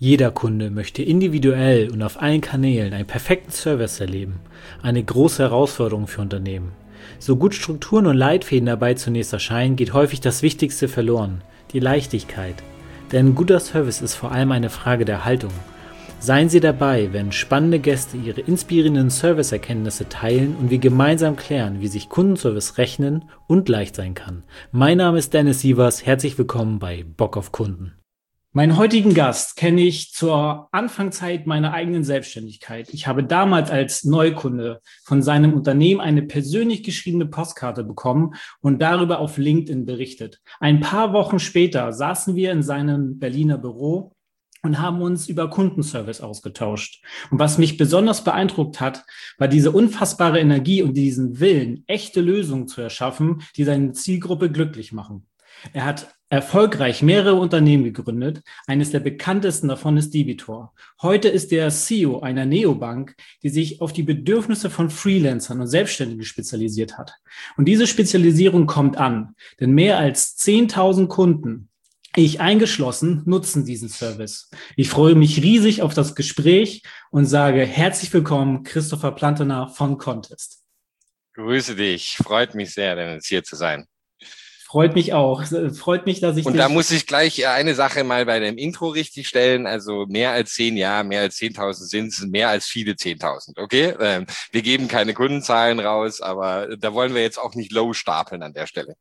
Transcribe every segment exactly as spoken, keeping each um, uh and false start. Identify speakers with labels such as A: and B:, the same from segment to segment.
A: Jeder Kunde möchte individuell und auf allen Kanälen einen perfekten Service erleben. Eine große Herausforderung für Unternehmen. So gut Strukturen und Leitfäden dabei zunächst erscheinen, geht häufig das Wichtigste verloren, die Leichtigkeit. Denn guter Service ist vor allem eine Frage der Haltung. Seien Sie dabei, wenn spannende Gäste ihre inspirierenden Serviceerkenntnisse teilen und wir gemeinsam klären, wie sich Kundenservice rechnen und leicht sein kann. Mein Name ist Dennis Sievers, herzlich willkommen bei Bock auf Kunden. Meinen heutigen Gast kenne ich zur Anfangszeit meiner eigenen Selbstständigkeit. Ich habe damals als Neukunde von seinem Unternehmen eine persönlich geschriebene Postkarte bekommen und darüber auf LinkedIn berichtet. Ein paar Wochen später saßen wir in seinem Berliner Büro und haben uns über Kundenservice ausgetauscht. Und was mich besonders beeindruckt hat, war diese unfassbare Energie und diesen Willen, echte Lösungen zu erschaffen, die seine Zielgruppe glücklich machen. Er hat erfolgreich mehrere Unternehmen gegründet. Eines der bekanntesten davon ist Debitor. Heute ist er C E O einer Neobank, die sich auf die Bedürfnisse von Freelancern und Selbstständigen spezialisiert hat. Und diese Spezialisierung kommt an, denn mehr als zehntausend Kunden, ich eingeschlossen, nutzen diesen Service. Ich freue mich riesig auf das Gespräch und sage herzlich willkommen, Christopher Plantener von Contest.
B: Grüße dich, freut mich sehr, Dennis, hier zu sein.
A: Freut mich auch. Freut mich, dass ich...
B: Und da muss ich gleich eine Sache mal bei dem Intro richtig stellen. Also mehr als zehn, ja, mehr als zehntausend sind es, mehr als viele zehntausend, okay? Ähm, wir geben keine Kundenzahlen raus, aber da wollen wir jetzt auch nicht low stapeln an der Stelle.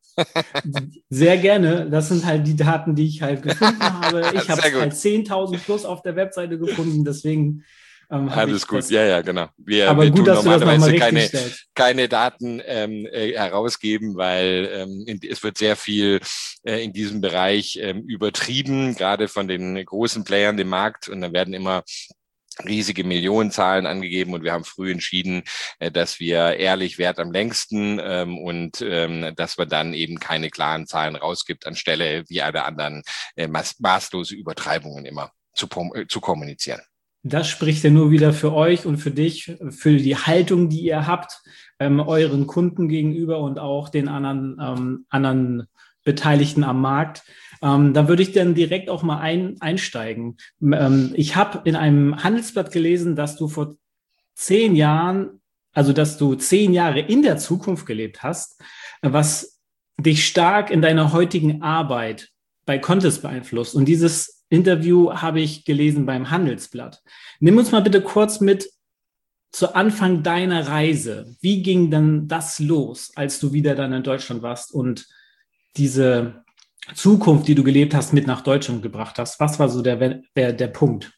A: Sehr gerne. Das sind halt die Daten, die ich halt gefunden habe. Ich habe es halt zehntausend plus auf der Webseite gefunden, deswegen... Ähm,
B: Alles gut, ja, ja, genau. Wir,
A: aber
B: wir
A: gut,
B: tun
A: dass
B: normalerweise
A: du das
B: keine,
A: stellst.
B: keine Daten ähm, äh, herausgeben, weil ähm, in, es wird sehr viel äh, in diesem Bereich ähm, übertrieben, gerade von den großen Playern im Markt. Und dann werden immer riesige Millionenzahlen angegeben und wir haben früh entschieden, äh, dass wir ehrlich Wert am längsten ähm, und ähm, dass man dann eben keine klaren Zahlen rausgibt, anstelle wie alle anderen äh, maß, maßlose Übertreibungen immer zu, äh, zu kommunizieren.
A: Das spricht ja nur wieder für euch und für dich, für die Haltung, die ihr habt, ähm, euren Kunden gegenüber und auch den anderen, ähm, anderen Beteiligten am Markt. Ähm, da würde ich dann direkt auch mal ein, einsteigen. Ähm, ich habe in einem Handelsblatt gelesen, dass du vor zehn Jahren, also dass du zehn Jahre in der Zukunft gelebt hast, was dich stark in deiner heutigen Arbeit bei Contest beeinflusst. Und dieses Interview habe ich gelesen beim Handelsblatt. Nimm uns mal bitte kurz mit zu Anfang deiner Reise. Wie ging denn das los, als du wieder dann in Deutschland warst und diese Zukunft, die du gelebt hast, mit nach Deutschland gebracht hast? Was war so der, der, der Punkt?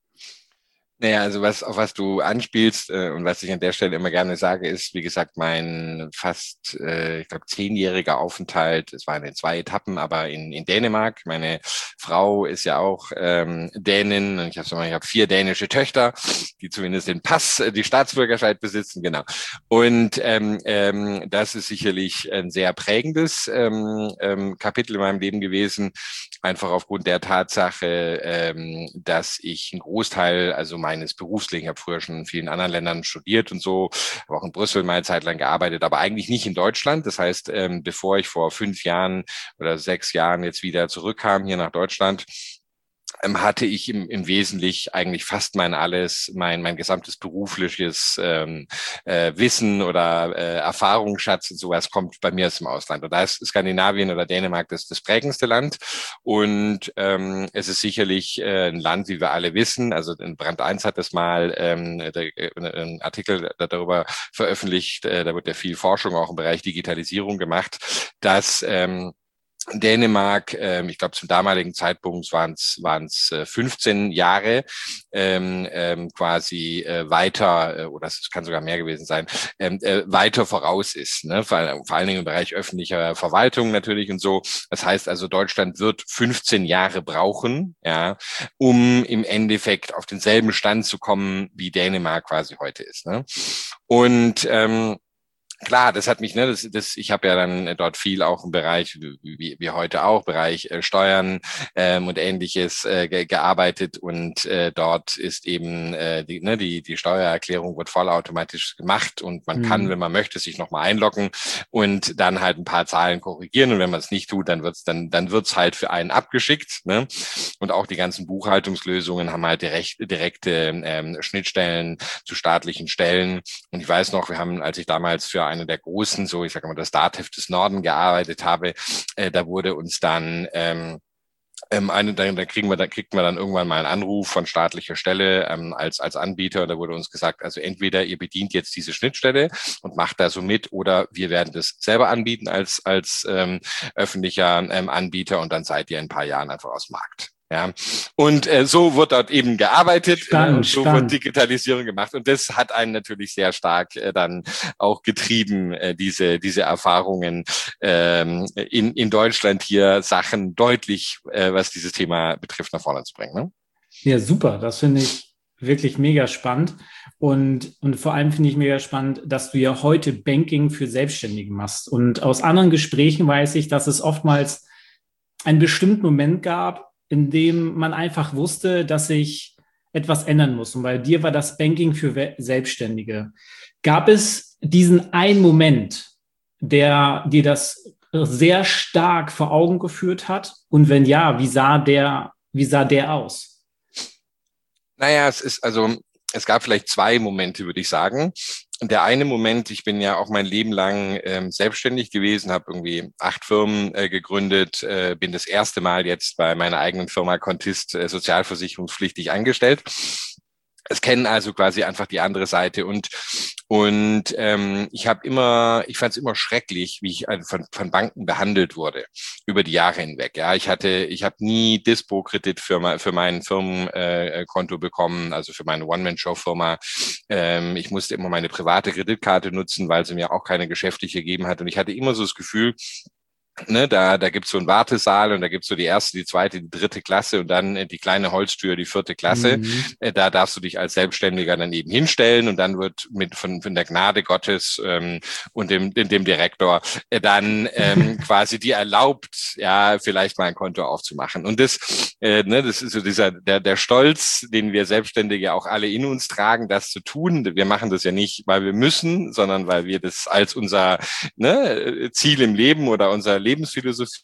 B: Naja, also was, auf was du anspielst äh, und was ich an der Stelle immer gerne sage, ist, wie gesagt, mein fast, äh, ich glaube, zehnjähriger Aufenthalt. Es waren in zwei Etappen, aber in, in Dänemark. Meine Frau ist ja auch ähm, Dänin und ich habe ich hab vier dänische Töchter, die zumindest den Pass, die Staatsbürgerschaft besitzen, genau. Und ähm, ähm, das ist sicherlich ein sehr prägendes ähm, ähm, Kapitel in meinem Leben gewesen, einfach aufgrund der Tatsache, ähm, dass ich einen Großteil, also meines Berufslebens, ich habe früher schon in vielen anderen Ländern studiert und so, habe auch in Brüssel mal eine Zeit lang gearbeitet, aber eigentlich nicht in Deutschland. Das heißt, ähm, bevor ich vor fünf Jahren oder sechs Jahren jetzt wieder zurückkam hier nach Deutschland, ähm, hatte ich im, im Wesentlichen eigentlich fast mein alles, mein mein gesamtes berufliches ähm, äh, Wissen oder äh, Erfahrungsschatz und sowas kommt bei mir aus dem Ausland. Und da ist Skandinavien oder Dänemark das, das prägendste Land. Und ähm, es ist sicherlich äh, ein Land, wie wir alle wissen. Also in Brand eins hat das mal ähm, der, einen Artikel darüber veröffentlicht. Äh, da wird ja viel Forschung auch im Bereich Digitalisierung gemacht, dass ähm, Dänemark, ähm, ich glaube zum damaligen Zeitpunkt waren es waren es äh, fünfzehn Jahre ähm, ähm, quasi äh, weiter, äh, oder es kann sogar mehr gewesen sein, ähm, äh, weiter voraus ist, ne? vor, vor allen Dingen im Bereich öffentlicher Verwaltung natürlich und so. Das heißt also, Deutschland wird fünfzehn Jahre brauchen, ja, um im Endeffekt auf denselben Stand zu kommen, wie Dänemark quasi heute ist. Ne? Und ähm, Klar, das hat mich, ne, das, das, ich habe ja dann dort viel auch im Bereich, wie, wie heute auch, Bereich äh, Steuern ähm, und Ähnliches äh, ge gearbeitet und äh, dort ist eben äh, die, ne, die, die Steuererklärung wird vollautomatisch gemacht und man kann,
A: Mhm.
B: wenn man möchte, sich nochmal einloggen und dann halt ein paar Zahlen korrigieren und wenn man es nicht tut, dann wird's dann, dann wird's halt für einen abgeschickt, ne? Und auch die ganzen Buchhaltungslösungen haben halt direkt, direkte ähm, Schnittstellen zu staatlichen Stellen und ich weiß noch, wir haben, als ich damals für eine der großen, so ich sage mal, das DATEV des Norden gearbeitet habe, äh, da wurde uns dann ähm, ähm, eine, da, da kriegen wir, da kriegt man dann irgendwann mal einen Anruf von staatlicher Stelle ähm, als als Anbieter. Da wurde uns gesagt, also entweder ihr bedient jetzt diese Schnittstelle und macht da so mit, oder wir werden das selber anbieten als als ähm, öffentlicher ähm, Anbieter und dann seid ihr in ein paar Jahren einfach aus dem Markt. Ja, und äh, so wird dort eben gearbeitet,
A: Spannend,
B: äh, und so
A: spannend.
B: wird Digitalisierung gemacht und das hat einen natürlich sehr stark äh, dann auch getrieben, äh, diese diese Erfahrungen ähm, in in Deutschland hier Sachen deutlich, äh, was dieses Thema betrifft, nach vorne zu bringen. Ne?
A: Ja, super. Das finde ich wirklich mega spannend. Und, und vor allem finde ich mega spannend, dass du ja heute Banking für Selbstständige machst. Und aus anderen Gesprächen weiß ich, dass es oftmals einen bestimmten Moment gab, in dem man einfach wusste, dass sich etwas ändern muss. Und bei dir war das Banking für We- Selbstständige. Gab es diesen einen Moment, der dir das sehr stark vor Augen geführt hat? Und wenn ja, wie sah der, wie sah der aus?
B: Naja, es ist also, es gab vielleicht zwei Momente, würde ich sagen. Der eine Moment, ich bin ja auch mein Leben lang ähm, selbstständig gewesen, habe irgendwie acht Firmen äh, gegründet, äh, bin das erste Mal jetzt bei meiner eigenen Firma Contist äh, sozialversicherungspflichtig angestellt. Es kennen also quasi einfach die andere Seite und und ähm, ich habe immer, ich fand es immer schrecklich, wie ich von, von Banken behandelt wurde über die Jahre hinweg. Ja, ich hatte, ich habe nie Dispo-Kredit für, für mein Firmenkonto äh, bekommen, also für meine One-Man-Show-Firma. Ähm, ich musste immer meine private Kreditkarte nutzen, weil sie mir auch keine geschäftliche gegeben hat. Und ich hatte immer so das Gefühl, Ne, da, da gibt's so einen Wartesaal und da gibt's so die erste, die zweite, die dritte Klasse und dann äh, die kleine Holztür, die vierte Klasse.
A: Mhm.
B: Äh, da darfst du dich als Selbstständiger dann eben hinstellen und dann wird mit von, von der Gnade Gottes ähm, und dem, dem, dem Direktor äh, dann ähm, quasi dir erlaubt, ja, vielleicht mal ein Konto aufzumachen. Und das, äh, ne, das ist so dieser der, der Stolz, den wir Selbstständige auch alle in uns tragen, das zu tun. Wir machen das ja nicht, weil wir müssen, sondern weil wir das als unser ne, Ziel im Leben oder unser Lebensphilosophie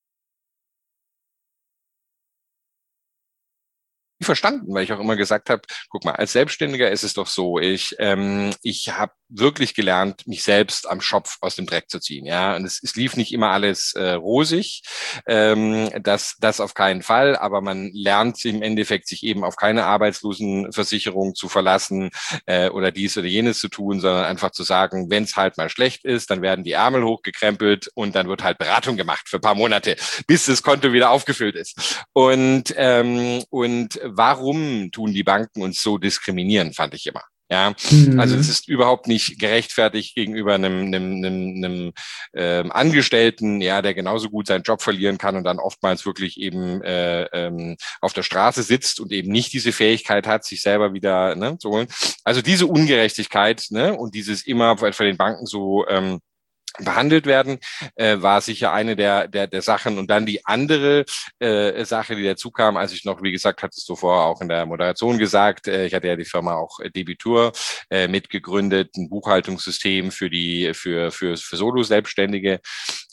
B: verstanden, weil ich auch immer gesagt habe, guck mal, als Selbstständiger ist es doch so, ich ähm, ich habe wirklich gelernt, mich selbst am Schopf aus dem Dreck zu ziehen, ja, und es, es lief nicht immer alles äh, rosig, ähm, das das auf keinen Fall, aber man lernt im Endeffekt sich eben auf keine Arbeitslosenversicherung zu verlassen äh, oder dies oder jenes zu tun, sondern einfach zu sagen, wenn es halt mal schlecht ist, dann werden die Ärmel hochgekrempelt und dann wird halt Beratung gemacht für ein paar Monate, bis das Konto wieder aufgefüllt ist. Und ähm, und warum tun die Banken uns so diskriminieren, fand ich immer. Ja, also es
A: Mhm.
B: ist überhaupt nicht gerechtfertigt gegenüber einem, einem, einem, einem ähm, Angestellten, ja, der genauso gut seinen Job verlieren kann und dann oftmals wirklich eben äh, ähm, auf der Straße sitzt und eben nicht diese Fähigkeit hat, sich selber wieder ne, zu holen. Also diese Ungerechtigkeit ne, und dieses immer von den Banken so ähm, behandelt werden, äh, war sicher eine der, der, der Sachen. Und dann die andere äh, Sache, die dazu kam, als ich noch, wie gesagt, hattest du vorher auch in der Moderation gesagt, äh, ich hatte ja die Firma auch äh, Debitur äh, mitgegründet, ein Buchhaltungssystem für die, für, für, für Solo-Selbstständige.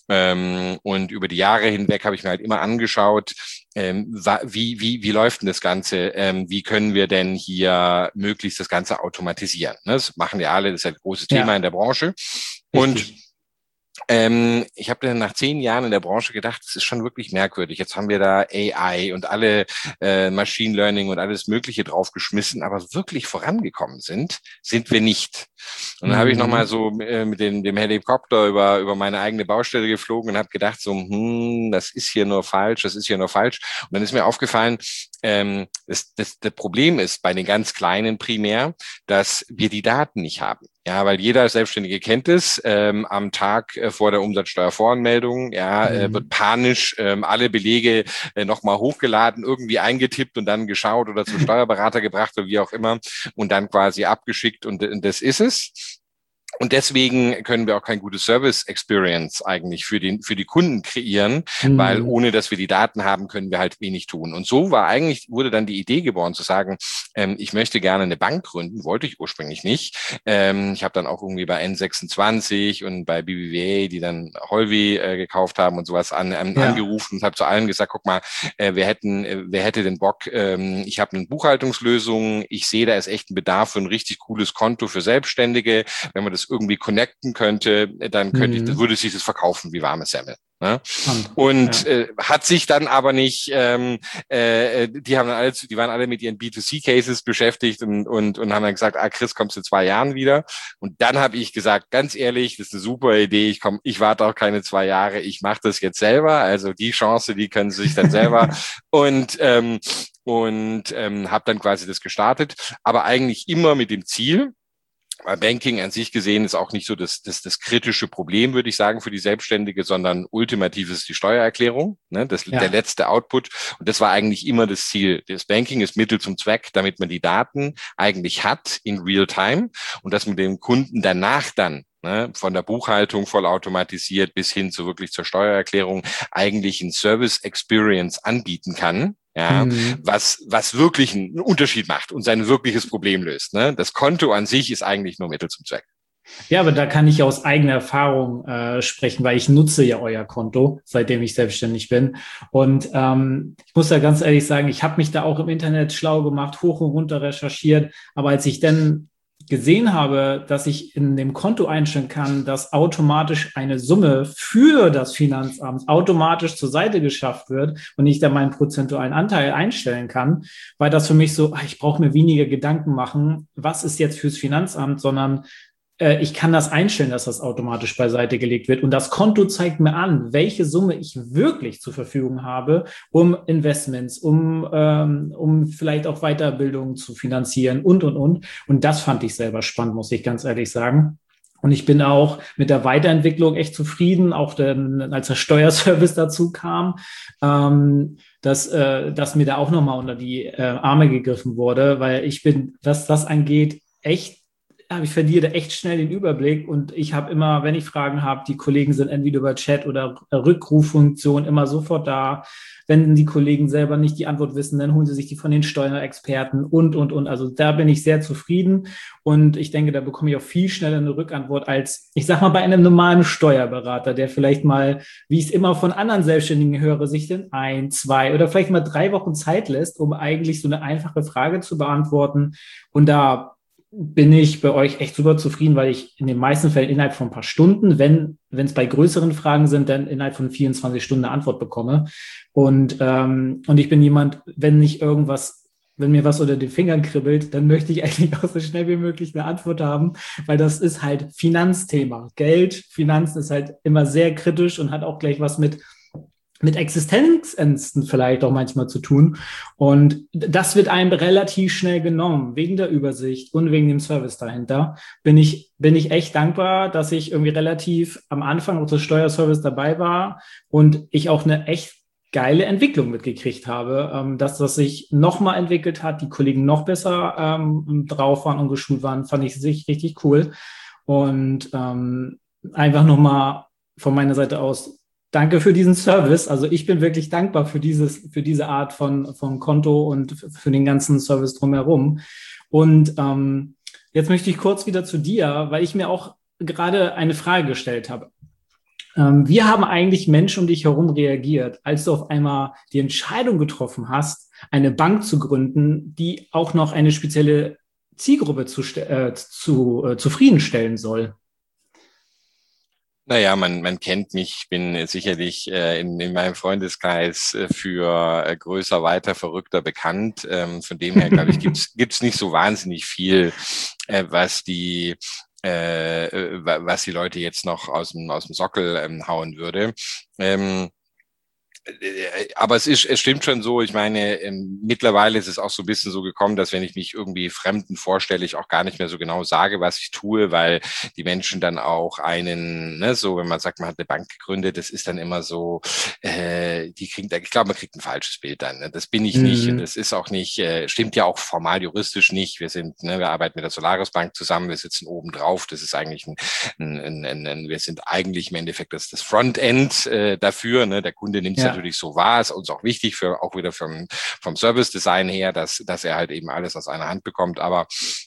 B: Ähm, und über die Jahre hinweg habe ich mir halt immer angeschaut, ähm, wie, wie, wie läuft denn das Ganze? Ähm, wie können wir denn hier möglichst das Ganze automatisieren? Ne? Das machen ja alle, das ist ein großes Thema in
A: Ja,
B: der Branche. Und
A: richtig.
B: ähm, ich habe dann nach zehn Jahren in der Branche gedacht, das ist schon wirklich merkwürdig. Jetzt haben wir da A I und alle äh, Machine Learning und alles Mögliche draufgeschmissen, aber wirklich vorangekommen sind, sind wir nicht. Und dann habe ich nochmal
A: Mhm.
B: so äh, mit dem, dem Helikopter über, über meine eigene Baustelle geflogen und habe gedacht, so, hm, das ist hier nur falsch, das ist hier nur falsch. Und dann ist mir aufgefallen, ähm, das, das, das Problem ist bei den ganz Kleinen primär, dass wir die Daten nicht haben. Ja, weil jeder Selbstständige kennt es. Ähm, am Tag äh, vor der Umsatzsteuervoranmeldung, ja, äh, wird
A: Mhm.
B: panisch ähm, alle Belege äh, nochmal hochgeladen, irgendwie eingetippt und dann geschaut oder zum Steuerberater gebracht oder wie auch immer und dann quasi abgeschickt und, und das ist es. Und deswegen können wir auch kein gutes Service Experience eigentlich für den, für die Kunden kreieren, mhm. weil ohne, dass wir die Daten haben, können wir halt wenig tun. Und so war eigentlich, wurde dann die Idee geboren zu sagen, ähm, ich möchte gerne eine Bank gründen, wollte ich ursprünglich nicht. Ähm, ich habe dann auch irgendwie bei N sechsundzwanzig und bei B B V A, die dann Holvi äh, gekauft haben und sowas an, ähm, ja. angerufen und habe zu allen gesagt, guck mal, äh, wir hätten, äh, wer hätte den Bock, ähm, ich habe eine Buchhaltungslösung, ich sehe, da ist echt ein Bedarf für ein richtig cooles Konto für Selbstständige. Wenn man das irgendwie connecten könnte, dann könnte mhm. ich, würde sich das verkaufen wie warme Semmel. Ne? Und ja. äh, hat sich dann aber nicht, ähm, äh, die haben dann alle, die waren alle mit ihren B zwei C Cases beschäftigt und, und, und haben dann gesagt, ah Chris, kommst du in zwei Jahren wieder? Und dann habe ich gesagt, ganz ehrlich, das ist eine super Idee, ich komm, ich warte auch keine zwei Jahre, ich mache das jetzt selber, also die Chance, die können sie sich dann selber und ähm, und ähm, habe dann quasi das gestartet, aber eigentlich immer mit dem Ziel, Banking an sich gesehen ist auch nicht so das, das, das kritische Problem, würde ich sagen, für die Selbstständige, sondern ultimativ ist die Steuererklärung, ne, das, ja. der letzte Output. Und das war eigentlich immer das Ziel. Das Banking ist Mittel zum Zweck, damit man die Daten eigentlich hat in real time und dass man dem Kunden danach dann ne, von der Buchhaltung vollautomatisiert bis hin zu wirklich zur Steuererklärung eigentlich ein Service Experience anbieten kann. Ja, mhm. was, was wirklich einen Unterschied macht und sein wirkliches Problem löst. Ne? Das Konto an sich ist eigentlich nur Mittel zum Zweck.
A: Ja, aber da kann ich aus eigener Erfahrung äh, sprechen, weil ich nutze ja euer Konto, seitdem ich selbstständig bin. Und ähm, ich muss da ganz ehrlich sagen, ich habe mich da auch im Internet schlau gemacht, hoch und runter recherchiert. Aber als ich dann gesehen habe, dass ich in dem Konto einstellen kann, dass automatisch eine Summe für das Finanzamt automatisch zur Seite geschafft wird und ich da meinen prozentualen Anteil einstellen kann, war das für mich so, ich brauche mir weniger Gedanken machen, was ist jetzt fürs Finanzamt, sondern äh, ich kann das einstellen, dass das automatisch beiseite gelegt wird. Und das Konto zeigt mir an, welche Summe ich wirklich zur Verfügung habe, um Investments, um, ähm, um vielleicht auch Weiterbildung zu finanzieren und, und, und. Und das fand ich selber spannend, muss ich ganz ehrlich sagen. Und ich bin auch mit der Weiterentwicklung echt zufrieden, auch dann, als der Steuerservice dazu kam, ähm, dass, äh, dass mir da auch nochmal unter die äh, Arme gegriffen wurde, weil ich bin, was das angeht, echt Ja, ich verliere echt schnell den Überblick und ich habe immer, wenn ich Fragen habe, die Kollegen sind entweder über Chat oder Rückruffunktion immer sofort da. Wenn die Kollegen selber nicht die Antwort wissen, dann holen sie sich die von den Steuerexperten und, und, und. Also da bin ich sehr zufrieden und ich denke, da bekomme ich auch viel schneller eine Rückantwort als, ich sag mal, bei einem normalen Steuerberater, der vielleicht mal, wie ich es immer von anderen Selbstständigen höre, sich dann ein, zwei oder vielleicht mal drei Wochen Zeit lässt, um eigentlich so eine einfache Frage zu beantworten. Und da bin ich bei euch echt super zufrieden, weil ich in den meisten Fällen innerhalb von ein paar Stunden, wenn wenn es bei größeren Fragen sind, dann innerhalb von vierundzwanzig Stunden eine Antwort bekomme. Und ähm, und ich bin jemand, wenn nicht irgendwas, wenn mir was unter den Fingern kribbelt, dann möchte ich eigentlich auch so schnell wie möglich eine Antwort haben, weil das ist halt Finanzthema. Geld, Finanzen ist halt immer sehr kritisch und hat auch gleich was mit mit Existenzängsten vielleicht auch manchmal zu tun. Und das wird einem relativ schnell genommen, wegen der Übersicht und wegen dem Service dahinter. Bin ich, bin ich echt dankbar, dass ich irgendwie relativ am Anfang unseres Steuerservice dabei war und ich auch eine echt geile Entwicklung mitgekriegt habe, dass das sich nochmal entwickelt hat, die Kollegen noch besser ähm, drauf waren und geschult waren, fand ich sich richtig cool. Und ähm, einfach nochmal von meiner Seite aus danke für diesen Service. Also ich bin wirklich dankbar für dieses, für diese Art von, von Konto und für den ganzen Service drumherum. Und ähm, jetzt möchte ich kurz wieder zu dir, weil ich mir auch gerade eine Frage gestellt habe. Ähm, wie haben eigentlich Menschen um dich herum reagiert, als du auf einmal die Entscheidung getroffen hast, eine Bank zu gründen, die auch noch eine spezielle Zielgruppe zu, äh, zu, äh, zufriedenstellen soll?
B: Naja, man, man kennt mich, ich bin sicherlich äh, in, in meinem Freundeskreis äh, für äh, größer, weiter, verrückter bekannt. Ähm, von dem her, glaube ich, gibt's gibt's nicht so wahnsinnig viel, äh, was die äh, was die Leute jetzt noch aus dem aus dem Sockel ähm, hauen würde. Ähm, Aber es ist, es stimmt schon so. Ich meine, ähm, mittlerweile ist es auch so ein bisschen so gekommen, dass wenn ich mich irgendwie Fremden vorstelle, ich auch gar nicht mehr so genau sage, was ich tue, weil die Menschen dann auch einen, ne, so, wenn man sagt, man hat eine Bank gegründet, das ist dann immer so, äh, die kriegt, ich glaube, man kriegt ein falsches Bild dann. Ne? Das bin ich nicht und
A: Mhm.
B: das ist auch nicht, äh, stimmt ja auch formal juristisch nicht. Wir sind, ne, wir arbeiten mit der Solaris Bank zusammen, wir sitzen oben drauf. Das ist eigentlich ein, ein, ein, ein wir sind eigentlich im Endeffekt das, das Frontend äh, dafür. Ne? Der Kunde nimmt es
A: Ja.
B: natürlich so wahr, ist uns auch wichtig, für auch wieder vom, vom Service-Design her, dass, dass er halt eben alles aus einer Hand bekommt. Aber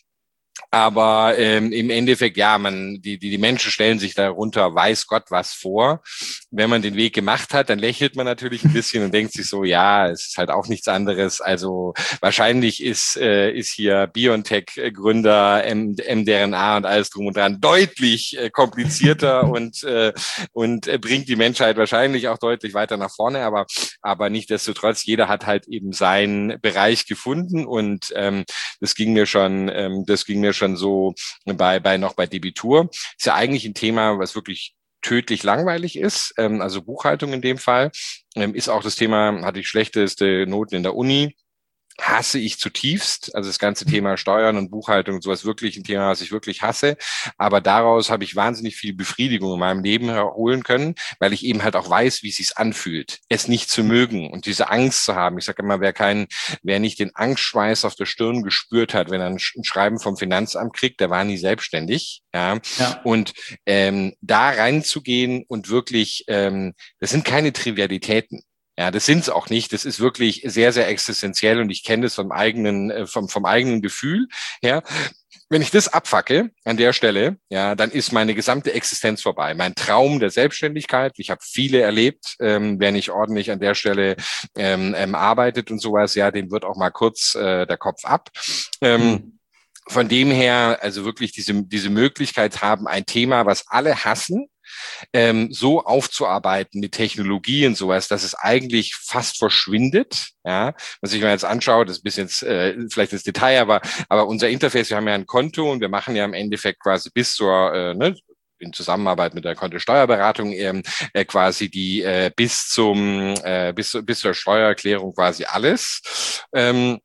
B: aber ähm, im Endeffekt, ja, man, die, die, die Menschen stellen sich darunter, weiß Gott was vor. Wenn man den Weg gemacht hat, dann lächelt man natürlich ein bisschen und denkt sich so, ja, es ist halt auch nichts anderes. Also wahrscheinlich ist, äh, ist hier BioNTech-Gründer, M D R N A und alles drum und dran deutlich äh, komplizierter und, äh, und äh, bringt die Menschheit wahrscheinlich auch deutlich weiter nach vorne. Aber, aber nichtsdestotrotz, jeder hat halt eben seinen Bereich gefunden und ähm, das ging mir schon, ähm, das ging mir schon so bei, bei noch bei Debitur. Ist ja eigentlich ein Thema, was wirklich tödlich langweilig ist, ähm, also Buchhaltung in dem Fall, ähm, ist auch das Thema, hatte ich schlechteste Noten in der Uni, hasse ich zutiefst. Also das ganze Thema Steuern und Buchhaltung und sowas wirklich ein Thema, was ich wirklich hasse. Aber daraus habe ich wahnsinnig viel Befriedigung in meinem Leben holen können, weil ich eben halt auch weiß, wie es sich anfühlt, es nicht zu mögen und diese Angst zu haben. Ich sage immer, wer keinen, wer nicht den Angstschweiß auf der Stirn gespürt hat, wenn er ein Schreiben vom Finanzamt kriegt, der war nie selbstständig. Ja.
A: Ja.
B: Und ähm, da reinzugehen und wirklich, ähm, das sind keine Trivialitäten. Ja, das sind's auch nicht. Das ist wirklich sehr, sehr existenziell und ich kenne das vom eigenen, vom, vom eigenen Gefühl her. Wenn ich das abfacke an der Stelle, ja, dann ist meine gesamte Existenz vorbei. Mein Traum der Selbstständigkeit, ich habe viele erlebt, ähm, wer nicht ordentlich an der Stelle ähm, ähm, arbeitet und sowas, ja, dem wird auch mal kurz äh, der Kopf ab. Ähm,
A: Mhm.
B: Von dem her, also wirklich diese, diese Möglichkeit haben, ein Thema, was alle hassen, ähm, so aufzuarbeiten mit Technologie und sowas, dass es eigentlich fast verschwindet. Ja, was ich mir jetzt anschaue, das ist ein bisschen jetzt, äh, vielleicht das Detail, aber, aber unser Interface, wir haben ja ein Konto und wir machen ja im Endeffekt quasi bis zur, äh, ne, in Zusammenarbeit mit der Kontosteuerberatung ähm, äh, quasi die äh, bis zum äh, bis, bis zur Steuererklärung quasi alles. Ähm,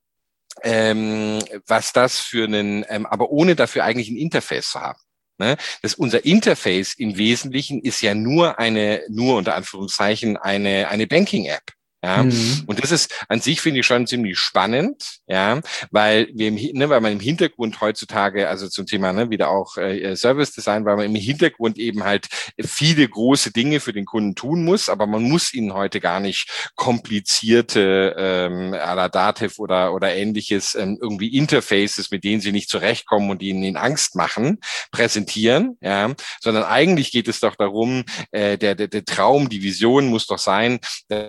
B: ähm, was das für einen, ähm, aber ohne dafür eigentlich ein Interface zu haben. Ne? Das, unser Interface im Wesentlichen ist ja nur eine, nur unter Anführungszeichen eine, eine Banking-App. Ja,
A: Mhm.
B: und das ist an sich, finde ich, schon ziemlich spannend, ja, weil wir im, ne, weil man im Hintergrund heutzutage, also zum Thema, ne, wieder auch äh, Service Design, weil man im Hintergrund eben halt viele große Dinge für den Kunden tun muss, aber man muss ihnen heute gar nicht komplizierte ähm, à la Dativ oder oder ähnliches ähm, irgendwie Interfaces, mit denen sie nicht zurechtkommen und die ihnen Angst machen, präsentieren, ja, sondern eigentlich geht es doch darum, äh, der, der der Traum, die Vision muss doch sein, äh,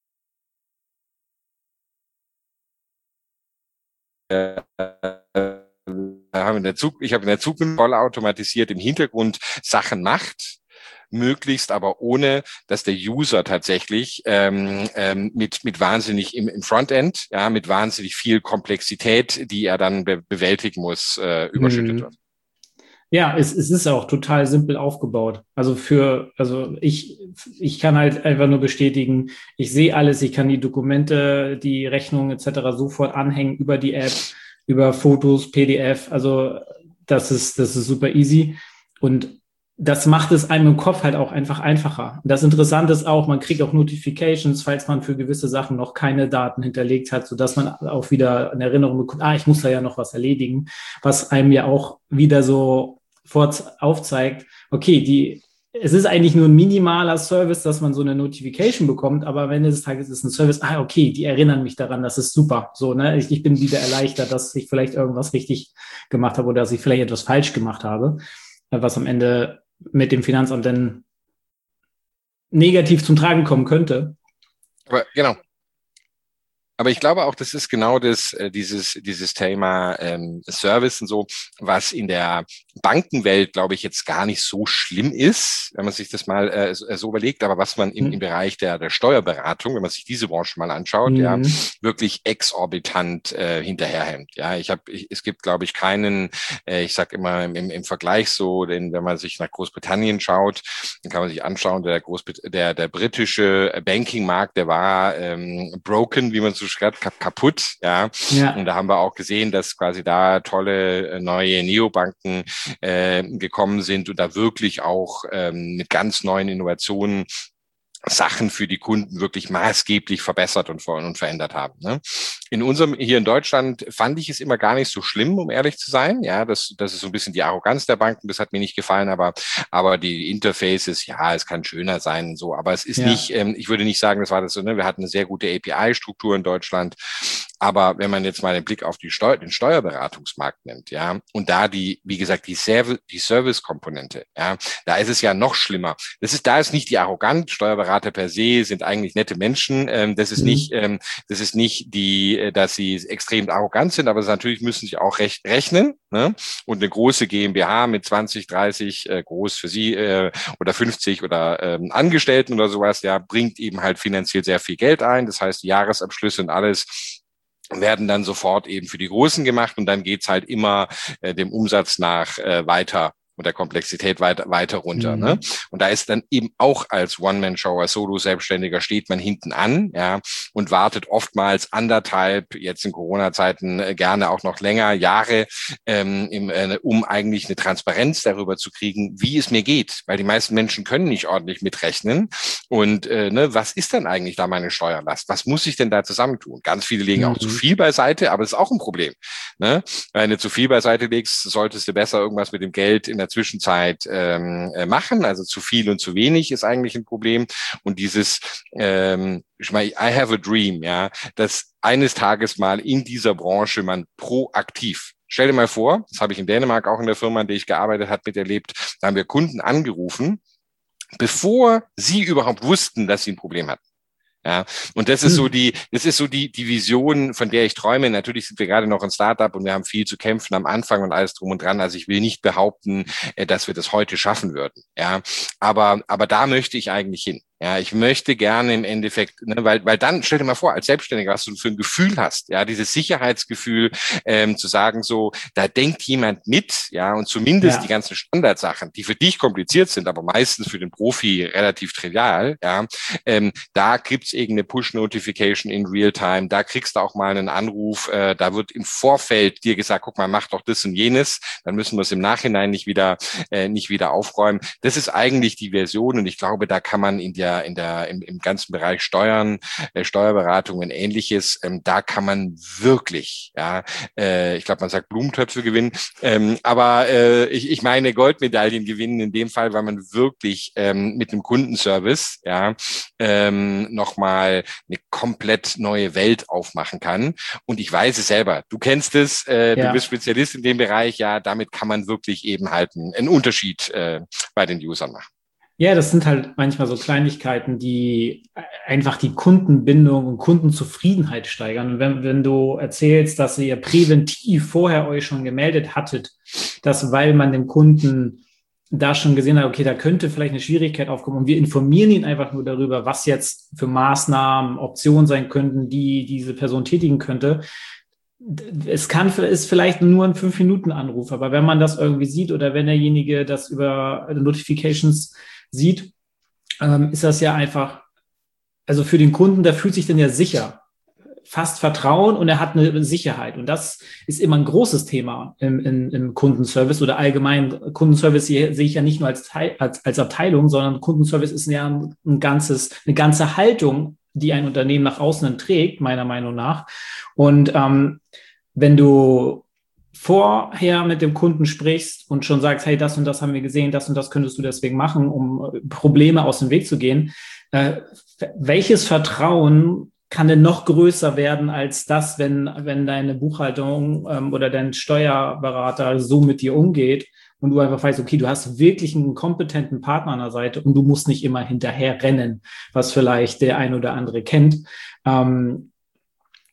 B: haben in der Zug, ich habe in der Zukunft voll automatisiert im Hintergrund Sachen macht, möglichst aber ohne, dass der User tatsächlich ähm, ähm, mit mit wahnsinnig im, im Frontend, ja, mit wahnsinnig viel Komplexität, die er dann be bewältigen muss, äh, überschüttet wird.
A: Mhm. Ja, es, es ist auch total simpel aufgebaut. Also für, also ich, ich kann halt einfach nur bestätigen, ich sehe alles, ich kann die Dokumente, die Rechnungen et cetera sofort anhängen über die App, über Fotos, P D F. Also das ist, das ist super easy. Und das macht es einem im Kopf halt auch einfach einfacher. Und das Interessante ist auch, man kriegt auch Notifications, falls man für gewisse Sachen noch keine Daten hinterlegt hat, sodass man auch wieder eine Erinnerung bekommt, ah, ich muss da ja noch was erledigen, was einem ja auch wieder so vor aufzeigt, okay, die, es ist eigentlich nur ein minimaler Service, dass man so eine Notification bekommt, aber am Ende des Tages ist ein Service, ah, okay, die erinnern mich daran, das ist super. So, ne, ich, ich bin wieder erleichtert, dass ich vielleicht irgendwas richtig gemacht habe oder dass ich vielleicht etwas falsch gemacht habe, was am Ende mit dem Finanzamt dann negativ zum Tragen kommen könnte.
B: Aber genau. aber ich glaube auch, das ist genau das, äh, dieses, dieses Thema ähm, Service und so, was in der Bankenwelt, glaube ich, jetzt gar nicht so schlimm ist, wenn man sich das mal äh, so, so überlegt, aber was man im, im Bereich der, der Steuerberatung, wenn man sich diese Branche mal anschaut, mhm. ja, wirklich exorbitant äh, hinterherhängt. Ja, ich habe, es gibt, glaube ich, keinen, äh, ich sag immer im, im Vergleich so, denn wenn man sich nach Großbritannien schaut, dann kann man sich anschauen, der Großbrit der, der britische Banking-Markt, der war ähm, broken, wie man so schreibt, kaputt, ja. ja. Und da haben wir auch gesehen, dass quasi da tolle neue Neobanken äh, gekommen sind und da wirklich auch ähm, mit ganz neuen Innovationen Sachen für die Kunden wirklich maßgeblich verbessert und, ver und verändert haben. Ne? In unserem, hier in Deutschland fand ich es immer gar nicht so schlimm, um ehrlich zu sein. Ja, das, das ist so ein bisschen die Arroganz der Banken. Das hat mir nicht gefallen, aber, aber die Interfaces, ja, es kann schöner sein und so. Aber es ist ja. nicht, ähm, ich würde nicht sagen, das war das so, ne? Wir hatten eine sehr gute A P I-Struktur in Deutschland. Aber wenn man jetzt mal den Blick auf die Steu den Steuerberatungsmarkt nimmt, ja, und da die, wie gesagt, die, Serv die Service-Komponente, ja, da ist es ja noch schlimmer. Das ist, da ist nicht die arrogant, Steuerberater per se sind eigentlich nette Menschen. Ähm, das ist mhm. nicht, ähm, das ist nicht die, dass sie extrem arrogant sind, aber natürlich müssen sie auch recht rechnen, ne? Und eine große GmbH mit zwanzig, dreißig, äh, groß für sie, äh, oder fünfzig oder ähm, Angestellten oder sowas, ja, bringt eben halt finanziell sehr viel Geld ein. Das heißt, die Jahresabschlüsse und alles werden dann sofort eben für die Großen gemacht und dann geht's halt immer äh, dem Umsatz nach äh, weiter und der Komplexität weiter, weiter runter. Mhm. Ne? Und da ist dann eben auch als One-Man-Show, als Solo-Selbstständiger steht man hinten an, ja, und wartet oftmals anderthalb, jetzt in Corona-Zeiten äh, gerne auch noch länger, Jahre, ähm, im, äh, um eigentlich eine Transparenz darüber zu kriegen, wie es mir geht. Weil die meisten Menschen können nicht ordentlich mitrechnen. Und äh, ne, was ist dann eigentlich da meine Steuerlast? Was muss ich denn da zusammentun? Ganz viele legen mhm. auch zu viel beiseite, aber das ist auch ein Problem. Ne? Wenn du zu viel beiseite legst, solltest du besser irgendwas mit dem Geld in der Zwischenzeit ähm, machen. Also zu viel und zu wenig ist eigentlich ein Problem. Und dieses, ähm, ich meine, I have a dream, ja, dass eines Tages mal in dieser Branche man proaktiv, stell dir mal vor, das habe ich in Dänemark auch in der Firma, in der ich gearbeitet habe, miterlebt, da haben wir Kunden angerufen, bevor sie überhaupt wussten, dass sie ein Problem hatten. Ja, und das ist so die, das ist so die, die Vision, von der ich träume. Natürlich sind wir gerade noch ein Startup und wir haben viel zu kämpfen am Anfang und alles drum und dran. Also ich will nicht behaupten, dass wir das heute schaffen würden. Ja, aber, aber da möchte ich eigentlich hin. Ja, ich möchte gerne im Endeffekt, ne, weil, weil dann, stell dir mal vor, als Selbstständiger, was du für ein Gefühl hast, ja, dieses Sicherheitsgefühl, ähm, zu sagen so, da denkt jemand mit, ja, und zumindest ja. die ganzen Standardsachen, die für dich kompliziert sind, aber meistens für den Profi relativ trivial, ja, ähm, da gibt's irgendeine Push-Notification in Real-Time, da kriegst du auch mal einen Anruf, äh, da wird im Vorfeld dir gesagt, guck mal, mach doch das und jenes, dann müssen wir es im Nachhinein nicht wieder, äh, nicht wieder aufräumen. Das ist eigentlich die Version und ich glaube, da kann man in der in der im, im ganzen Bereich Steuern, äh, Steuerberatung und Ähnliches, ähm, da kann man wirklich, ja, äh, ich glaube, man sagt Blumentöpfe gewinnen, ähm, aber äh, ich, ich meine Goldmedaillen gewinnen in dem Fall, weil man wirklich ähm, mit einem Kundenservice, ja, ähm, nochmal eine komplett neue Welt aufmachen kann. Und ich weiß es selber. Du kennst es, äh, ja. du bist Spezialist in dem Bereich, ja, damit kann man wirklich eben halt einen, einen Unterschied äh, bei den Usern machen.
A: Ja, das sind halt manchmal so Kleinigkeiten, die einfach die Kundenbindung und Kundenzufriedenheit steigern. Und wenn, wenn du erzählst, dass ihr präventiv vorher euch schon gemeldet hattet, dass weil man dem Kunden da schon gesehen hat, okay, da könnte vielleicht eine Schwierigkeit aufkommen und wir informieren ihn einfach nur darüber, was jetzt für Maßnahmen, Optionen sein könnten, die diese Person tätigen könnte. Es kann, ist vielleicht nur ein fünf Minuten Anruf, aber wenn man das irgendwie sieht oder wenn derjenige das über Notifications sieht, ähm, ist das ja einfach, also für den Kunden, der fühlt sich dann ja sicher, fast Vertrauen und er hat eine Sicherheit. Und das ist immer ein großes Thema im, im, im Kundenservice oder allgemein. Kundenservice sehe ich ja nicht nur als, Teil, als, als Abteilung, sondern Kundenservice ist ja ein, ein ganzes, eine ganze Haltung, die ein Unternehmen nach außen trägt, meiner Meinung nach. Und ähm, wenn du vorher mit dem Kunden sprichst und schon sagst, hey, das und das haben wir gesehen, das und das könntest du deswegen machen, um Probleme aus dem Weg zu gehen. Äh, welches Vertrauen kann denn noch größer werden als das, wenn, wenn deine Buchhaltung ähm, oder dein Steuerberater so mit dir umgeht und du einfach weißt, okay, du hast wirklich einen kompetenten Partner an der Seite und du musst nicht immer hinterher rennen, was vielleicht der ein oder andere kennt. Ähm,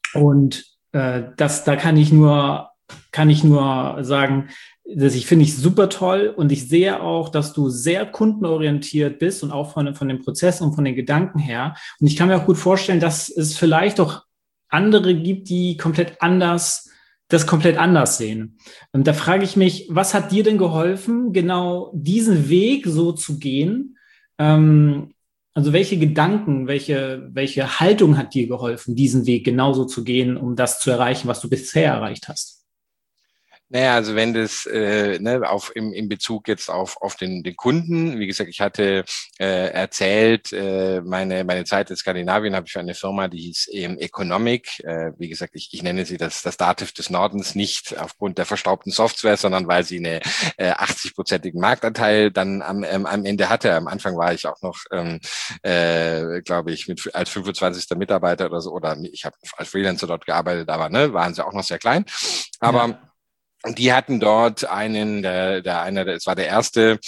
A: Und äh, das, da kann ich nur, kann ich nur sagen, dass ich finde ich super toll und ich sehe auch, dass du sehr kundenorientiert bist und auch von, von den Prozessen und von den Gedanken her. Und ich kann mir auch gut vorstellen, dass es vielleicht auch andere gibt, die komplett anders, das komplett anders sehen. Und da frage ich mich, was hat dir denn geholfen, genau diesen Weg so zu gehen? Ähm, also welche Gedanken, welche, welche Haltung hat dir geholfen, diesen Weg genauso zu gehen, um das zu erreichen, was du bisher erreicht hast?
B: Naja, also wenn das äh, ne, auf im, in Bezug jetzt auf auf den den Kunden, wie gesagt, ich hatte äh, erzählt, äh, meine meine Zeit in Skandinavien habe ich für eine Firma, die hieß ähm, Economic. Äh, wie gesagt, ich, ich nenne sie das das Dativ des Nordens nicht aufgrund der verstaubten Software, sondern weil sie eine äh, achtzig-prozentigen Marktanteil dann am ähm, am Ende hatte. Am Anfang war ich auch noch, ähm, äh, glaube ich, mit als fünfundzwanzigster Mitarbeiter oder so, oder ich habe als Freelancer dort gearbeitet, aber ne, waren sie auch noch sehr klein. Aber
A: Ja.
B: und die hatten dort einen, der, der einer, es war der erste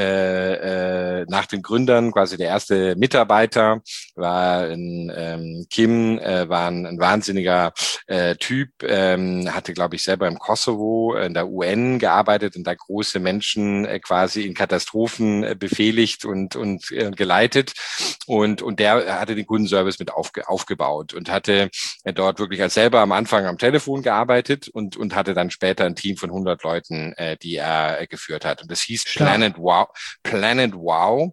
B: äh, äh, nach den Gründern, quasi der erste Mitarbeiter, war ein ähm, Kim, äh, war ein, ein wahnsinniger äh, Typ, ähm, hatte, glaube ich, selber im Kosovo in der U N gearbeitet und da große Menschen äh, quasi in Katastrophen äh, befehligt und und äh, geleitet und und der hatte den Kundenservice mit aufge, aufgebaut und hatte äh, dort wirklich als selber am Anfang am Telefon gearbeitet und und hatte dann später ein Team von hundert Leuten, äh, die er äh, geführt hat. Und das hieß
A: Stark.
B: Planet Wow. Planet Wow.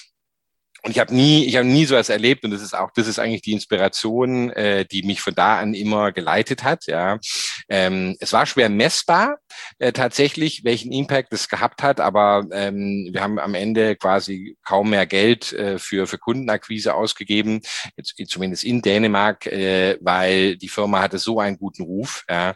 B: Und ich habe nie, ich habe nie sowas erlebt und das ist auch, das ist eigentlich die Inspiration, äh, die mich von da an immer geleitet hat. Ja, ähm, es war schwer messbar äh, tatsächlich, welchen Impact es gehabt hat, aber ähm, wir haben am Ende quasi kaum mehr Geld äh, für für Kundenakquise ausgegeben, jetzt, zumindest in Dänemark, äh, weil die Firma hatte so einen guten Ruf. Ja,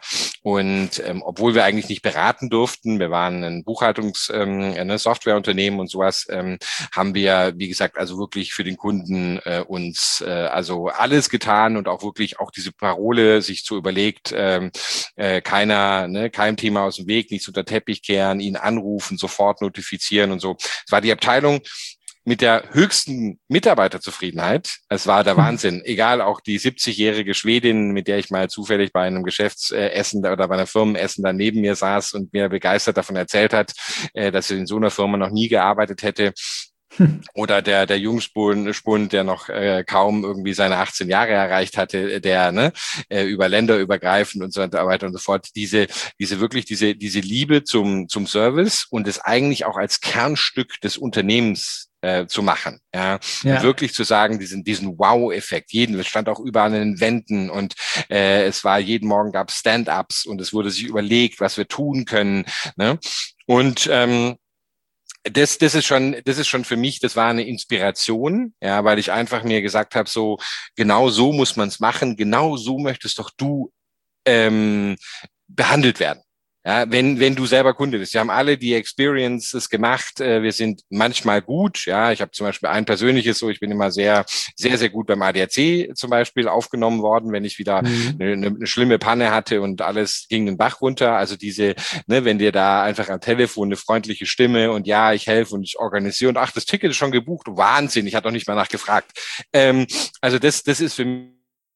B: und ähm, obwohl wir eigentlich nicht beraten durften, wir waren ein Buchhaltungs, ähm, ein Softwareunternehmen und sowas, ähm, haben wir, wie gesagt, also wirklich für den Kunden äh, uns äh, also alles getan und auch wirklich auch diese Parole sich zu überlegt, ähm, äh, keiner, ne, kein Thema aus dem Weg, nichts unter Teppich kehren, ihn anrufen, sofort notifizieren und so. Es war die Abteilung mit der höchsten Mitarbeiterzufriedenheit. Es war der Wahnsinn. Egal, auch die siebzigjährige Schwedin, mit der ich mal zufällig bei einem Geschäftsessen oder bei einer Firmenessen da neben mir saß und mir begeistert davon erzählt hat, äh, dass sie in so einer Firma noch nie gearbeitet hätte. Oder der, der Jungspund, Spund, der noch äh, kaum irgendwie seine achtzehn Jahre erreicht hatte, der ne, äh, über Länder übergreifend und so weiter und so fort, diese, diese wirklich, diese, diese Liebe zum, zum Service und es eigentlich auch als Kernstück des Unternehmens äh, zu machen, ja, und
A: Ja.
B: wirklich zu sagen, diesen, diesen Wow-Effekt, jeden, es stand auch überall an den Wänden und äh, es war, jeden Morgen gab es Stand-ups und es wurde sich überlegt, was wir tun können, ne, und ähm, das, das ist schon, das ist schon für mich, das war eine Inspiration, ja, weil ich einfach mir gesagt habe, so genau so muss man es machen, genau so möchtest doch du ähm, behandelt werden. Ja, wenn, wenn du selber Kunde bist. Wir haben alle die Experiences gemacht. Äh, wir sind manchmal gut. Ja, ich habe zum Beispiel ein persönliches so. Ich bin immer sehr, sehr, sehr gut beim A D A C zum Beispiel aufgenommen worden, wenn ich wieder
A: Mhm.
B: eine, eine schlimme Panne hatte und alles ging den Bach runter. Also diese, ne, wenn dir da einfach am Telefon eine freundliche Stimme und ja, ich helfe und ich organisiere und ach, das Ticket ist schon gebucht. Wahnsinn. Ich hatte auch nicht mal nachgefragt. Ähm, also das, das ist für mich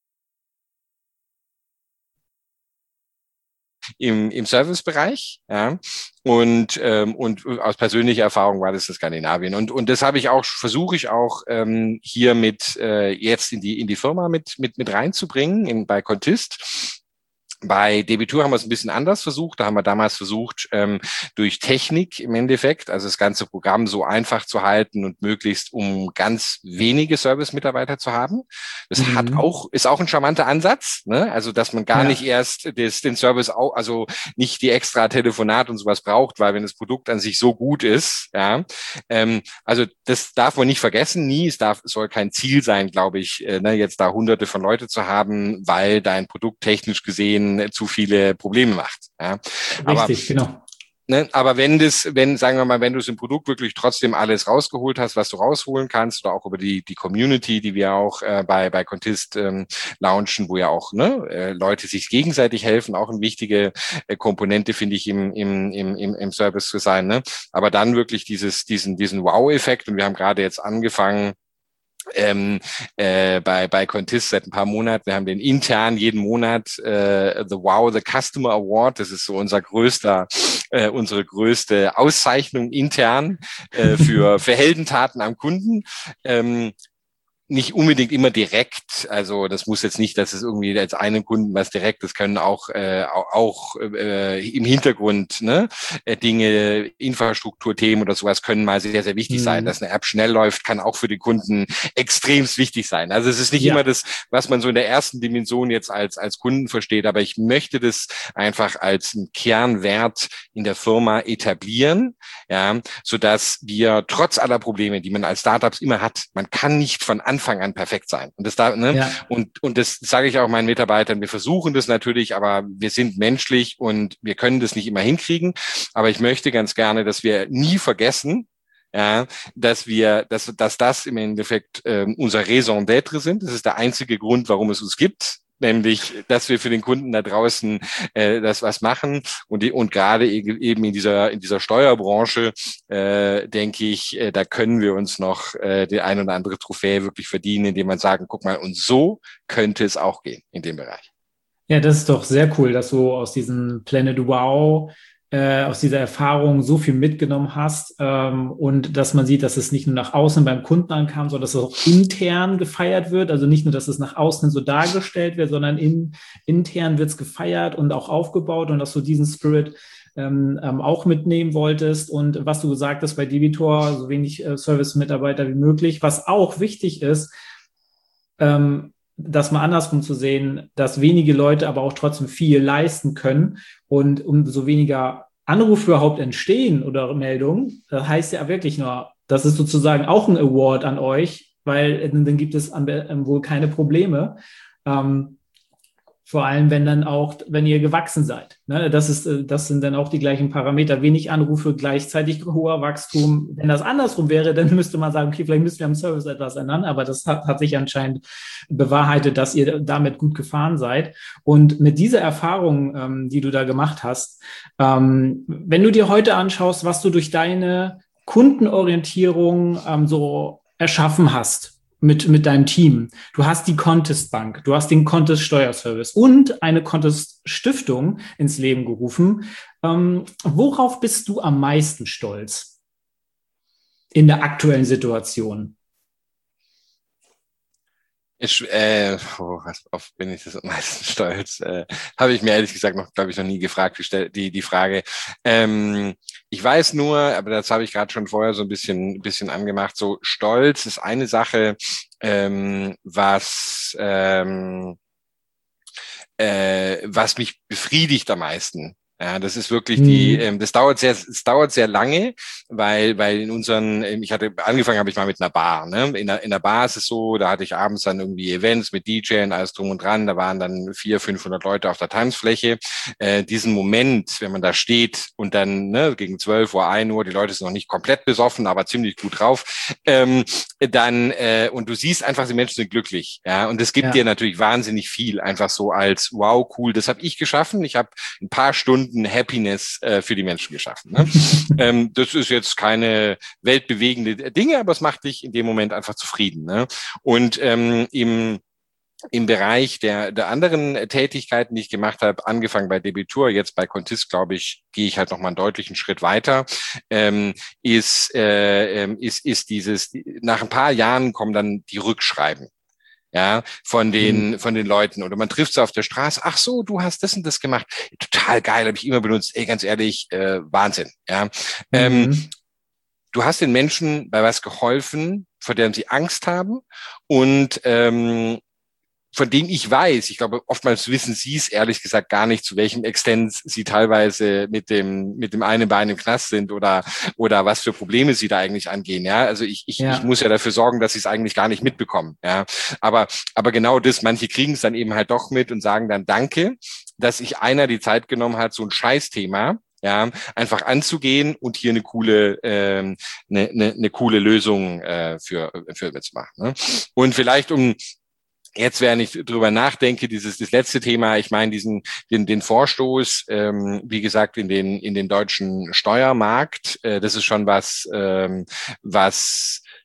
B: im, im Servicebereich, ja. Und, ähm, und aus persönlicher Erfahrung war das in Skandinavien. Und, und das habe ich auch, versuche ich auch ähm, hier mit äh, jetzt in die, in die Firma mit, mit, mit reinzubringen, in, bei Contist. Bei Debitur haben wir es ein bisschen anders versucht. Da haben wir damals versucht, ähm, durch Technik im Endeffekt, also das ganze Programm so einfach zu halten und möglichst um ganz wenige Service-Mitarbeiter zu haben. Das hat
A: Mhm.
B: auch, ist auch ein charmanter Ansatz, ne? Also, dass man gar nicht
A: Ja.
B: erst des, den Service auch, also nicht die extra Telefonat und sowas braucht, weil wenn das Produkt an sich so gut ist, ja, ähm, also das darf man nicht vergessen, nie. Es darf, es soll kein Ziel sein, glaube ich, äh, ne, jetzt da hunderte von Leute zu haben, weil dein Produkt technisch gesehen zu viele Probleme macht. Ja. Aber
A: Richtig, genau.
B: Ne, aber wenn das, wenn, sagen wir mal, wenn du es im Produkt wirklich trotzdem alles rausgeholt hast, was du rausholen kannst, oder auch über die, die Community, die wir auch äh, bei, bei Contist ähm, launchen, wo ja auch ne, äh, Leute sich gegenseitig helfen, auch eine wichtige äh, Komponente, finde ich, im, im, im, im, im Service zu sein. Ne? Aber dann wirklich dieses, diesen, diesen Wow-Effekt, und wir haben gerade jetzt angefangen, ähm, äh, bei, bei Contist seit ein paar Monaten. Wir haben den intern jeden Monat äh, The Wow, the Customer Award. Das ist so unser größter, äh, unsere größte Auszeichnung intern äh, für, für Heldentaten am Kunden. Ähm, nicht unbedingt immer direkt, also das muss jetzt nicht, dass es irgendwie als einem Kunden was direkt, das können auch äh, auch äh, im Hintergrund ne, Dinge, Infrastrukturthemen oder sowas können mal sehr, sehr wichtig mhm. sein. Dass eine App schnell läuft, kann auch für die Kunden extremst wichtig sein. Also es ist nicht ja. immer das, was man so in der ersten Dimension jetzt als als Kunden versteht, aber ich möchte das einfach als einen Kernwert in der Firma etablieren, ja, sodass wir trotz aller Probleme, die man als Startups immer hat, man kann nicht von Anfang an perfekt sein. Und das da, ne? Ja. Und, und das sage ich auch meinen Mitarbeitern. Wir versuchen das natürlich, aber wir sind menschlich und wir können das nicht immer hinkriegen. Aber ich möchte ganz gerne, dass wir nie vergessen, ja, dass wir, dass, dass das im Endeffekt äh, unser Raison d'être sind. Das ist der einzige Grund, warum es uns gibt. Nämlich, dass wir für den Kunden da draußen äh, das was machen und die, und gerade eben in dieser in dieser Steuerbranche äh, denke ich, äh, da können wir uns noch äh, die ein oder andere Trophäe wirklich verdienen, indem man sagen, guck mal, und so könnte es auch gehen in dem Bereich.
A: Ja, das ist doch sehr cool, dass du aus diesem Planet Wow äh, aus dieser Erfahrung so viel mitgenommen hast ähm, und dass man sieht, dass es nicht nur nach außen beim Kunden ankam, sondern dass es auch intern gefeiert wird. Also nicht nur, dass es nach außen so dargestellt wird, sondern in, intern wird es gefeiert und auch aufgebaut und dass du diesen Spirit ähm, ähm, auch mitnehmen wolltest. Und was du gesagt hast bei Debitor, so wenig äh, Service-Mitarbeiter wie möglich. Was auch wichtig ist, ähm, das mal andersrum zu sehen, dass wenige Leute aber auch trotzdem viel leisten können und umso weniger Anrufe überhaupt entstehen oder Meldungen, das heißt ja wirklich nur, das ist sozusagen auch ein Award an euch, weil dann gibt es wohl keine Probleme. Ähm, Vor allem, wenn dann auch, wenn ihr gewachsen seid. Ne? Das ist, das sind dann auch die gleichen Parameter. Wenig Anrufe, gleichzeitig hoher Wachstum. Wenn das andersrum wäre, dann müsste man sagen, okay, vielleicht müssen wir am Service etwas ändern. Aber das hat, hat sich anscheinend bewahrheitet, dass ihr damit gut gefahren seid. Und mit dieser Erfahrung, ähm, die du da gemacht hast, ähm, wenn du dir heute anschaust, was du durch deine Kundenorientierung ähm, so erschaffen hast, Mit, mit deinem Team. Du hast die Contest Bank, du hast den Contest Steuerservice und eine Contest Stiftung ins Leben gerufen. Ähm, worauf bist du am meisten stolz in der aktuellen Situation?
B: Ich, äh, oh, auf bin ich das am meisten stolz? Äh, habe ich mir ehrlich gesagt noch, glaube ich, noch nie gefragt, die, die, die Frage. Ähm, ich weiß nur, aber das habe ich gerade schon vorher so ein bisschen, ein bisschen angemacht, so Stolz ist eine Sache, ähm, was, ähm, äh, was mich befriedigt am meisten. Ja, das ist wirklich die, ähm, das dauert sehr, es dauert sehr lange, weil, weil in unseren, ich hatte, angefangen habe ich mal mit einer Bar, ne? In der, in der Bar ist es so, da hatte ich abends dann irgendwie Events mit D J und alles drum und dran, da waren dann vierhundert, fünfhundert Leute auf der Tanzfläche. Äh, diesen Moment, wenn man da steht und dann, ne, gegen zwölf Uhr, ein Uhr, die Leute sind noch nicht komplett besoffen, aber ziemlich gut drauf, ähm, dann, äh, und du siehst einfach, die Menschen sind glücklich, ja, und es gibt ja. dir natürlich wahnsinnig viel, einfach so als, wow, cool, das habe ich geschaffen, ich habe ein paar Stunden Happiness äh, für die Menschen geschaffen. Ne? ähm, das ist jetzt keine weltbewegende Dinge, aber es macht dich in dem Moment einfach zufrieden. Ne? Und ähm, im im Bereich der, der anderen Tätigkeiten, die ich gemacht habe, angefangen bei Debitur, jetzt bei Contist, glaube ich, gehe ich halt noch mal einen deutlichen Schritt weiter, ähm, ist, äh, ist, ist dieses, nach ein paar Jahren kommen dann die Rückschreiben. Ja, von den, mhm. von den Leuten. Oder man trifft sie auf der Straße. Ach so, du hast das und das gemacht. Total geil, habe ich immer benutzt. Ey, ganz ehrlich, äh, Wahnsinn. Ja, mhm. ähm, du hast den Menschen bei was geholfen, vor dem sie Angst haben und ähm, von denen ich weiß, ich glaube, oftmals wissen sie es ehrlich gesagt gar nicht, zu welchem Extent sie teilweise mit dem mit dem einen Bein im Knast sind oder oder was für Probleme sie da eigentlich angehen. Ja, also ich ich, ja. ich muss ja dafür sorgen, dass sie es eigentlich gar nicht mitbekommen. Ja, aber aber genau das, manche kriegen es dann eben halt doch mit und sagen dann Danke, dass sich einer die Zeit genommen hat, so ein Scheißthema ja, einfach anzugehen und hier eine coole, ähm, eine, eine, eine coole Lösung äh, für für zu machen. Ne? Und vielleicht um Jetzt, während ich drüber nachdenke, dieses das letzte Thema, ich meine diesen den den Vorstoß, ähm, wie gesagt in den in den deutschen Steuermarkt, äh, das ist schon was, ähm, was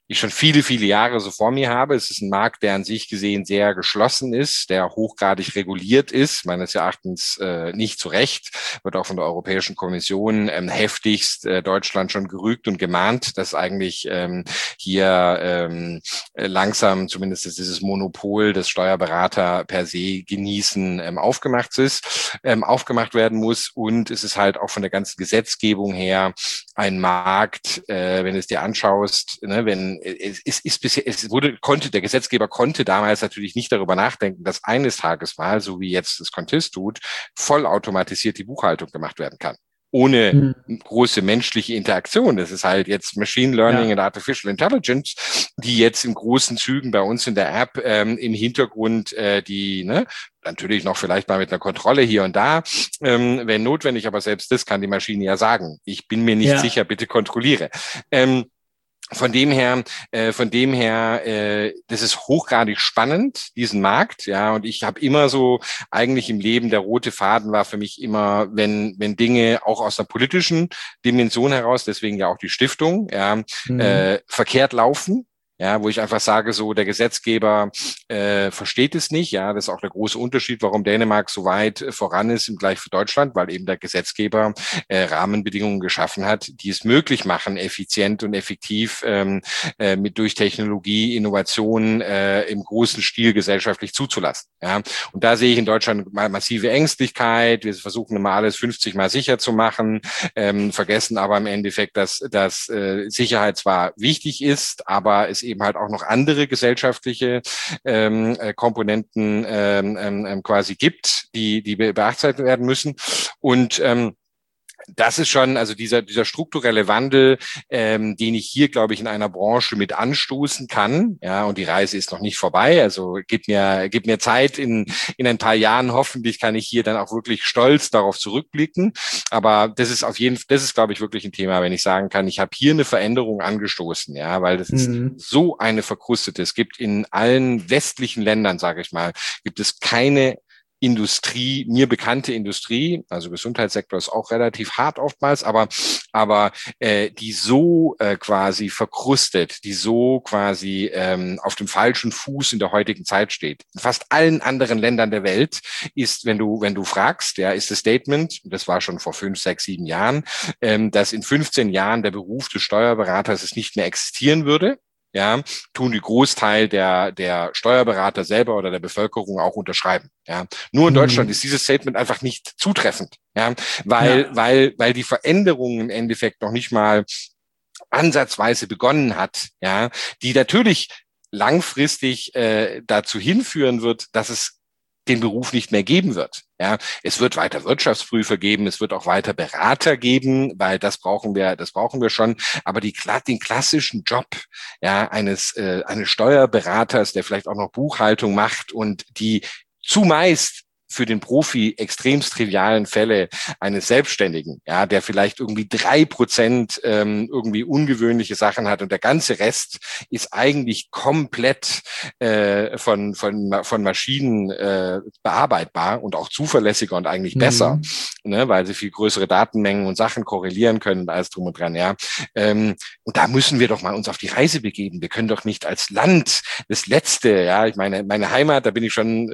B: ich schon viele, viele Jahre so vor mir habe. Es ist ein Markt, der an sich gesehen sehr geschlossen ist, der hochgradig reguliert ist, meines Erachtens äh, nicht zu Recht, wird auch von der Europäischen Kommission ähm, heftigst äh, Deutschland schon gerügt und gemahnt, dass eigentlich ähm, hier ähm, langsam zumindest dieses Monopol des Steuerberater per se genießen ähm, aufgemacht ist, ähm, aufgemacht werden muss. Und es ist halt auch von der ganzen Gesetzgebung her ein Markt, äh, wenn du es dir anschaust, ne, wenn es, es ist bisher, es wurde, konnte, der Gesetzgeber konnte damals natürlich nicht darüber nachdenken, dass eines Tages mal, so wie jetzt das Contist tut, vollautomatisiert die Buchhaltung gemacht werden kann. Ohne
A: Hm.
B: große menschliche Interaktion. Das ist halt jetzt Machine Learning
A: Ja.
B: und Artificial Intelligence, die jetzt in großen Zügen bei uns in der App ähm, im Hintergrund äh, die, ne, natürlich noch vielleicht mal mit einer Kontrolle hier und da, ähm, wenn notwendig, aber selbst das kann die Maschine ja sagen. Ich bin mir nicht
A: Ja.
B: sicher, bitte kontrolliere. Ähm, Von dem her, äh, von dem her, äh, das ist hochgradig spannend, diesen Markt, ja. Und ich habe immer so eigentlich im Leben, der rote Faden war für mich immer, wenn wenn Dinge auch aus einer politischen Dimension heraus, deswegen ja auch die Stiftung, ja,
A: Hm.
B: äh, verkehrt laufen. Ja, wo ich einfach sage, so der Gesetzgeber äh, versteht es nicht. Ja, das ist auch der große Unterschied, warum Dänemark so weit äh, voran ist im Vergleich für Deutschland, weil eben der Gesetzgeber äh, Rahmenbedingungen geschaffen hat, die es möglich machen, effizient und effektiv ähm, äh, mit durch Technologie, Innovation äh, im großen Stil gesellschaftlich zuzulassen. Ja, und da sehe ich in Deutschland mal massive Ängstlichkeit. Wir versuchen immer alles fünfzig Mal sicher zu machen, ähm, vergessen aber im Endeffekt, dass, dass äh, Sicherheit zwar wichtig ist, aber es eben halt auch noch andere gesellschaftliche ähm, Komponenten ähm, ähm, quasi gibt, die, die beachtet werden müssen. Und ähm, das ist schon, also dieser, dieser strukturelle Wandel, ähm, den ich hier, glaube ich, in einer Branche mit anstoßen kann. Ja, und die Reise ist noch nicht vorbei. Also gib mir, gib mir Zeit. In, in ein paar Jahren hoffentlich kann ich hier dann auch wirklich stolz darauf zurückblicken. Aber das ist auf jeden Fall, das ist, glaube ich, wirklich ein Thema, wenn ich sagen kann, ich habe hier eine Veränderung angestoßen. Ja, weil das ist
A: Hm.
B: so eine verkrustete. Es gibt in allen westlichen Ländern, sage ich mal, gibt es keine Industrie, mir bekannte Industrie, also Gesundheitssektor ist auch relativ hart oftmals, aber aber äh, die so äh, quasi verkrustet, die so quasi ähm, auf dem falschen Fuß in der heutigen Zeit steht. In fast allen anderen Ländern der Welt ist, wenn du wenn du fragst, ja, ist das Statement, das war schon vor fünf, sechs, sieben Jahren, ähm, dass in fünfzehn Jahren der Beruf des Steuerberaters es nicht mehr existieren würde. Ja, tun die Großteil der, der Steuerberater selber oder der Bevölkerung auch unterschreiben. Ja, nur in Deutschland
A: Hm.
B: ist dieses Statement einfach nicht zutreffend. Ja, weil,
A: Ja.
B: weil, weil die Veränderung im Endeffekt noch nicht mal ansatzweise begonnen hat. Ja, die natürlich langfristig äh, dazu hinführen wird, dass es den Beruf nicht mehr geben wird. Ja, es wird weiter Wirtschaftsprüfer geben, es wird auch weiter Berater geben, weil das brauchen wir, das brauchen wir schon. Aber die, den klassischen Job, ja, eines, äh, eines Steuerberaters, der vielleicht auch noch Buchhaltung macht und die zumeist für den Profi extremst trivialen Fälle eines Selbstständigen, ja, der vielleicht irgendwie drei Prozent ähm, irgendwie ungewöhnliche Sachen hat und der ganze Rest ist eigentlich komplett äh, von von von Maschinen äh, bearbeitbar und auch zuverlässiger und eigentlich besser,
A: Hm.
B: ne, weil sie viel größere Datenmengen und Sachen korrelieren können und alles drum und dran, ja. Ähm, und da müssen wir doch mal uns auf die Reise begeben. Wir können doch nicht als Land das Letzte, ja, ich meine, meine Heimat, da bin ich schon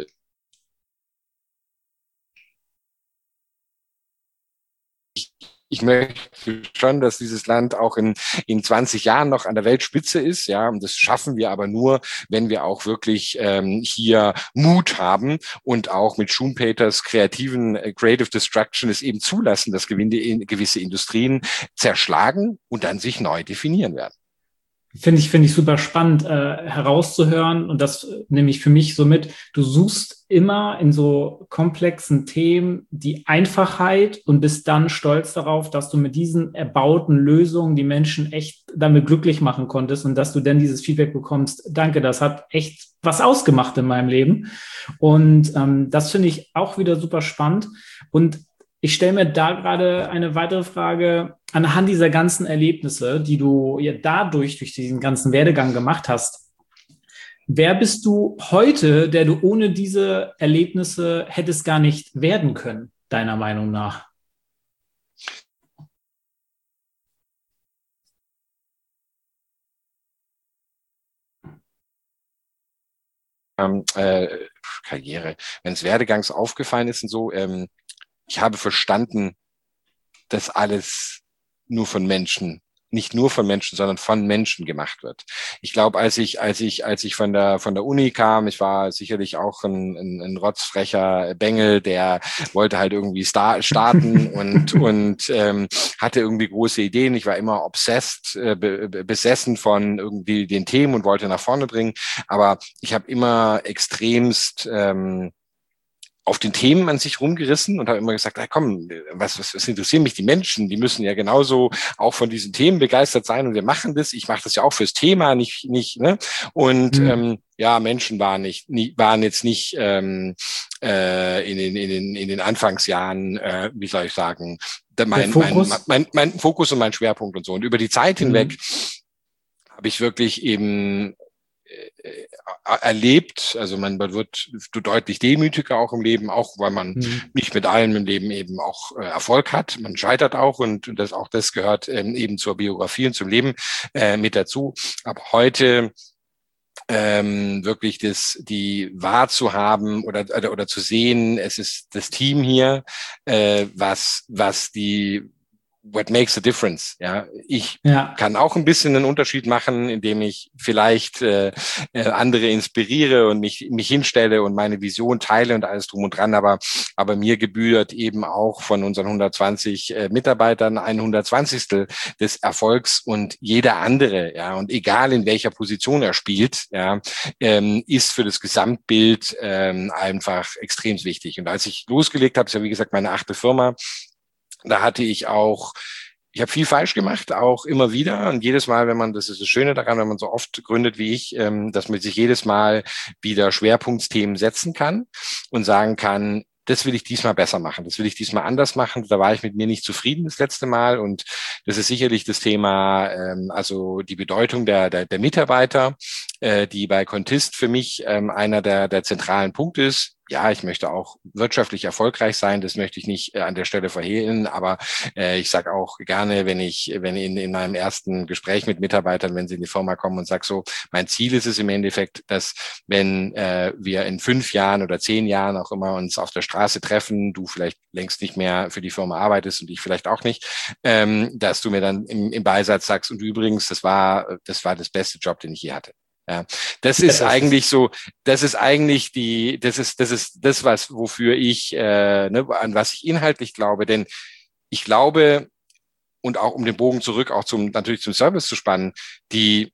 B: ich möchte schon, dass dieses Land auch in, in zwanzig Jahren noch an der Weltspitze ist, ja, und das schaffen wir aber nur, wenn wir auch wirklich ähm, hier Mut haben und auch mit Schumpeters kreativen äh, Creative Destruction es eben zulassen, dass gewisse Industrien zerschlagen und dann sich neu definieren werden.
A: Finde ich, finde ich super spannend äh, herauszuhören und das äh, nehme ich für mich so mit. Du suchst immer in so komplexen Themen die Einfachheit und bist dann stolz darauf, dass du mit diesen erbauten Lösungen die Menschen echt damit glücklich machen konntest und dass du dann dieses Feedback bekommst. Danke, das hat echt was ausgemacht in meinem Leben. Und ähm, das finde ich auch wieder super spannend. Und ich stelle mir da gerade eine weitere Frage anhand dieser ganzen Erlebnisse, die du ja dadurch, durch diesen ganzen Werdegang gemacht hast. Wer bist du heute, der du ohne diese Erlebnisse hättest gar nicht werden können, deiner Meinung nach?
B: ähm, äh, Karriere, wenn es Werdegangs aufgefallen ist und so, ähm, ich habe verstanden, dass alles nur von Menschen, nicht nur von Menschen, sondern von Menschen gemacht wird. Ich glaube, als ich, als ich, als ich von der von der Uni kam, ich war sicherlich auch ein, ein, ein rotzfrecher Bengel, der wollte halt irgendwie star starten und und ähm, hatte irgendwie große Ideen. Ich war immer obsessed, äh, be besessen von irgendwie den Themen und wollte nach vorne bringen. Aber ich habe immer extremst ähm, auf den Themen an sich rumgerissen und habe immer gesagt, na komm, was, was, was interessieren mich die Menschen? Die müssen ja genauso auch von diesen Themen begeistert sein und wir machen das. Ich mache das ja auch fürs Thema, nicht, nicht, ne? Und mhm. ähm, ja, Menschen waren nicht, nie, waren jetzt nicht ähm, äh, in den in den in den Anfangsjahren, äh, wie soll ich sagen, mein, mein, mein, mein Fokus und mein Schwerpunkt und so. Und über die Zeit hinweg mhm. habe ich wirklich eben erlebt, also man wird deutlich demütiger auch im Leben, auch weil man mhm. nicht mit allem im Leben eben auch äh, Erfolg hat. Man scheitert auch und, und das auch das gehört ähm, eben zur Biografie und zum Leben äh, mit dazu. Aber heute ähm, wirklich das, die wahr zu haben oder, oder, oder zu sehen, es ist das Team hier, äh, was, was die what makes a difference? Ja, ich ja. kann auch ein bisschen einen Unterschied machen, indem ich vielleicht äh, andere inspiriere und mich mich hinstelle und meine Vision teile und alles drum und dran. Aber aber mir gebührt eben auch von unseren hundertzwanzig äh, Mitarbeitern ein hundertzwanzigstel des Erfolgs und jeder andere. Ja, und egal in welcher Position er spielt, ja, ähm, ist für das Gesamtbild ähm, einfach extrem wichtig. Und als ich losgelegt habe, ist ja wie gesagt meine achte Firma. Da hatte ich auch, ich habe viel falsch gemacht, auch immer wieder. Und jedes Mal, wenn man, das ist das Schöne daran, wenn man so oft gründet wie ich, ähm, dass man sich jedes Mal wieder Schwerpunktthemen setzen kann und sagen kann, das will ich diesmal besser machen, das will ich diesmal anders machen. Da war ich mit mir nicht zufrieden das letzte Mal. Und das ist sicherlich das Thema, ähm, also die Bedeutung der, der, der Mitarbeiter, äh, die bei Contist für mich ähm, einer der, der zentralen Punkte ist. Ja, ich möchte auch wirtschaftlich erfolgreich sein, das möchte ich nicht äh, an der Stelle verhehlen, aber äh, ich sage auch gerne, wenn ich, wenn in, in meinem ersten Gespräch mit Mitarbeitern, wenn sie in die Firma kommen und sage so, mein Ziel ist es im Endeffekt, dass wenn äh, wir in fünf Jahren oder zehn Jahren auch immer uns auf der Straße treffen, du vielleicht längst nicht mehr für die Firma arbeitest und ich vielleicht auch nicht, ähm, dass du mir dann im, im Beisatz sagst, und übrigens, das war, das war das beste Job, den ich je hatte. Ja, das ist ja, das eigentlich ist so, das ist eigentlich die, das ist, das ist das, was, wofür ich, äh, ne, an was ich inhaltlich glaube, denn ich glaube, und auch um den Bogen zurück auch zum, natürlich zum Service zu spannen, die,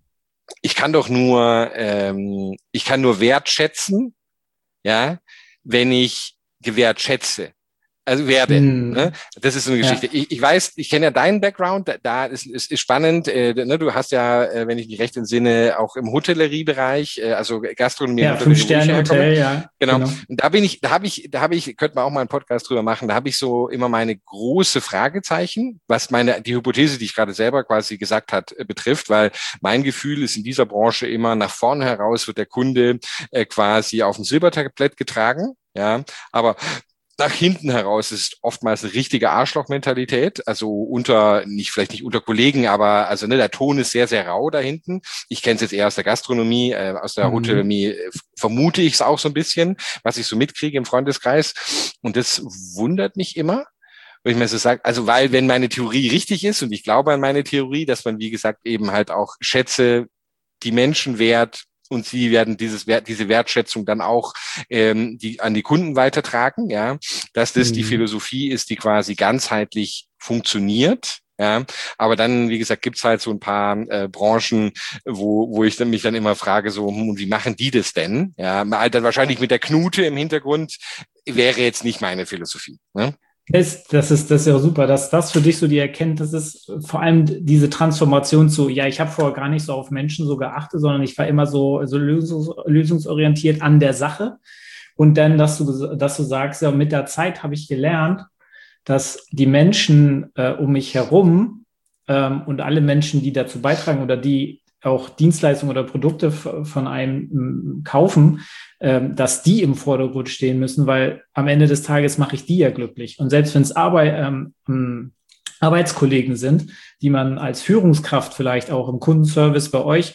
B: ich kann doch nur, ähm, ich kann nur wertschätzen, ja, wenn ich gewertschätze. Also werde. Hm. Ne? Das ist so eine Geschichte. Ja. Ich, ich weiß, ich kenne ja deinen Background, da, da ist, ist, ist spannend. Äh, ne? Du hast ja, äh, wenn ich mich recht entsinne, auch im Hotelleriebereich, äh, also Gastronomie.
A: Ja, Fünf-Sterne-Hotel, ja.
B: Genau. genau. Und da bin ich, da habe ich, da habe ich, könnte man auch mal einen Podcast drüber machen, da habe ich so immer meine große Fragezeichen, was meine, die Hypothese, die ich gerade selber quasi gesagt hat, äh, betrifft, weil mein Gefühl ist in dieser Branche immer, nach vorne heraus wird der Kunde äh, quasi auf dem Silbertablett getragen, ja, aber nach hinten heraus ist oftmals eine richtige Arschlochmentalität, also unter, nicht vielleicht nicht unter Kollegen, aber also ne, der Ton ist sehr, sehr rau da hinten. Ich kenne es jetzt eher aus der Gastronomie, äh, aus der mhm. Hotellerie äh, vermute ich es auch so ein bisschen, was ich so mitkriege im Freundeskreis. Und das wundert mich immer, wo ich mir so sage, also weil wenn meine Theorie richtig ist, und ich glaube an meine Theorie, dass man, wie gesagt, eben halt auch schätze, die Menschen wert, und sie werden dieses Wert, diese Wertschätzung dann auch ähm, die an die Kunden weitertragen, ja, dass das mhm. die Philosophie ist, die quasi ganzheitlich funktioniert. Ja, aber dann, wie gesagt, gibt's halt so ein paar äh, Branchen, wo wo ich dann mich dann immer frage, so, hm, wie machen die das denn? Ja, dann wahrscheinlich mit der Knute im Hintergrund wäre jetzt nicht meine Philosophie. Ne?
A: Das, das ist das ist ja super, dass das für dich so die Erkenntnis ist, vor allem diese Transformation zu, ja, ich habe vorher gar nicht so auf Menschen so geachtet, sondern ich war immer so, so lösungs, lösungsorientiert an der Sache. Und dann, dass du, dass du sagst, ja, mit der Zeit habe ich gelernt, dass die Menschen äh, um mich herum ähm, und alle Menschen, die dazu beitragen oder die auch Dienstleistungen oder Produkte von einem m, kaufen, ähm, dass die im Vordergrund stehen müssen, weil am Ende des Tages mache ich die ja glücklich. Und selbst wenn es Arbeit, ähm, Arbeitskollegen sind, die man als Führungskraft vielleicht auch im Kundenservice bei euch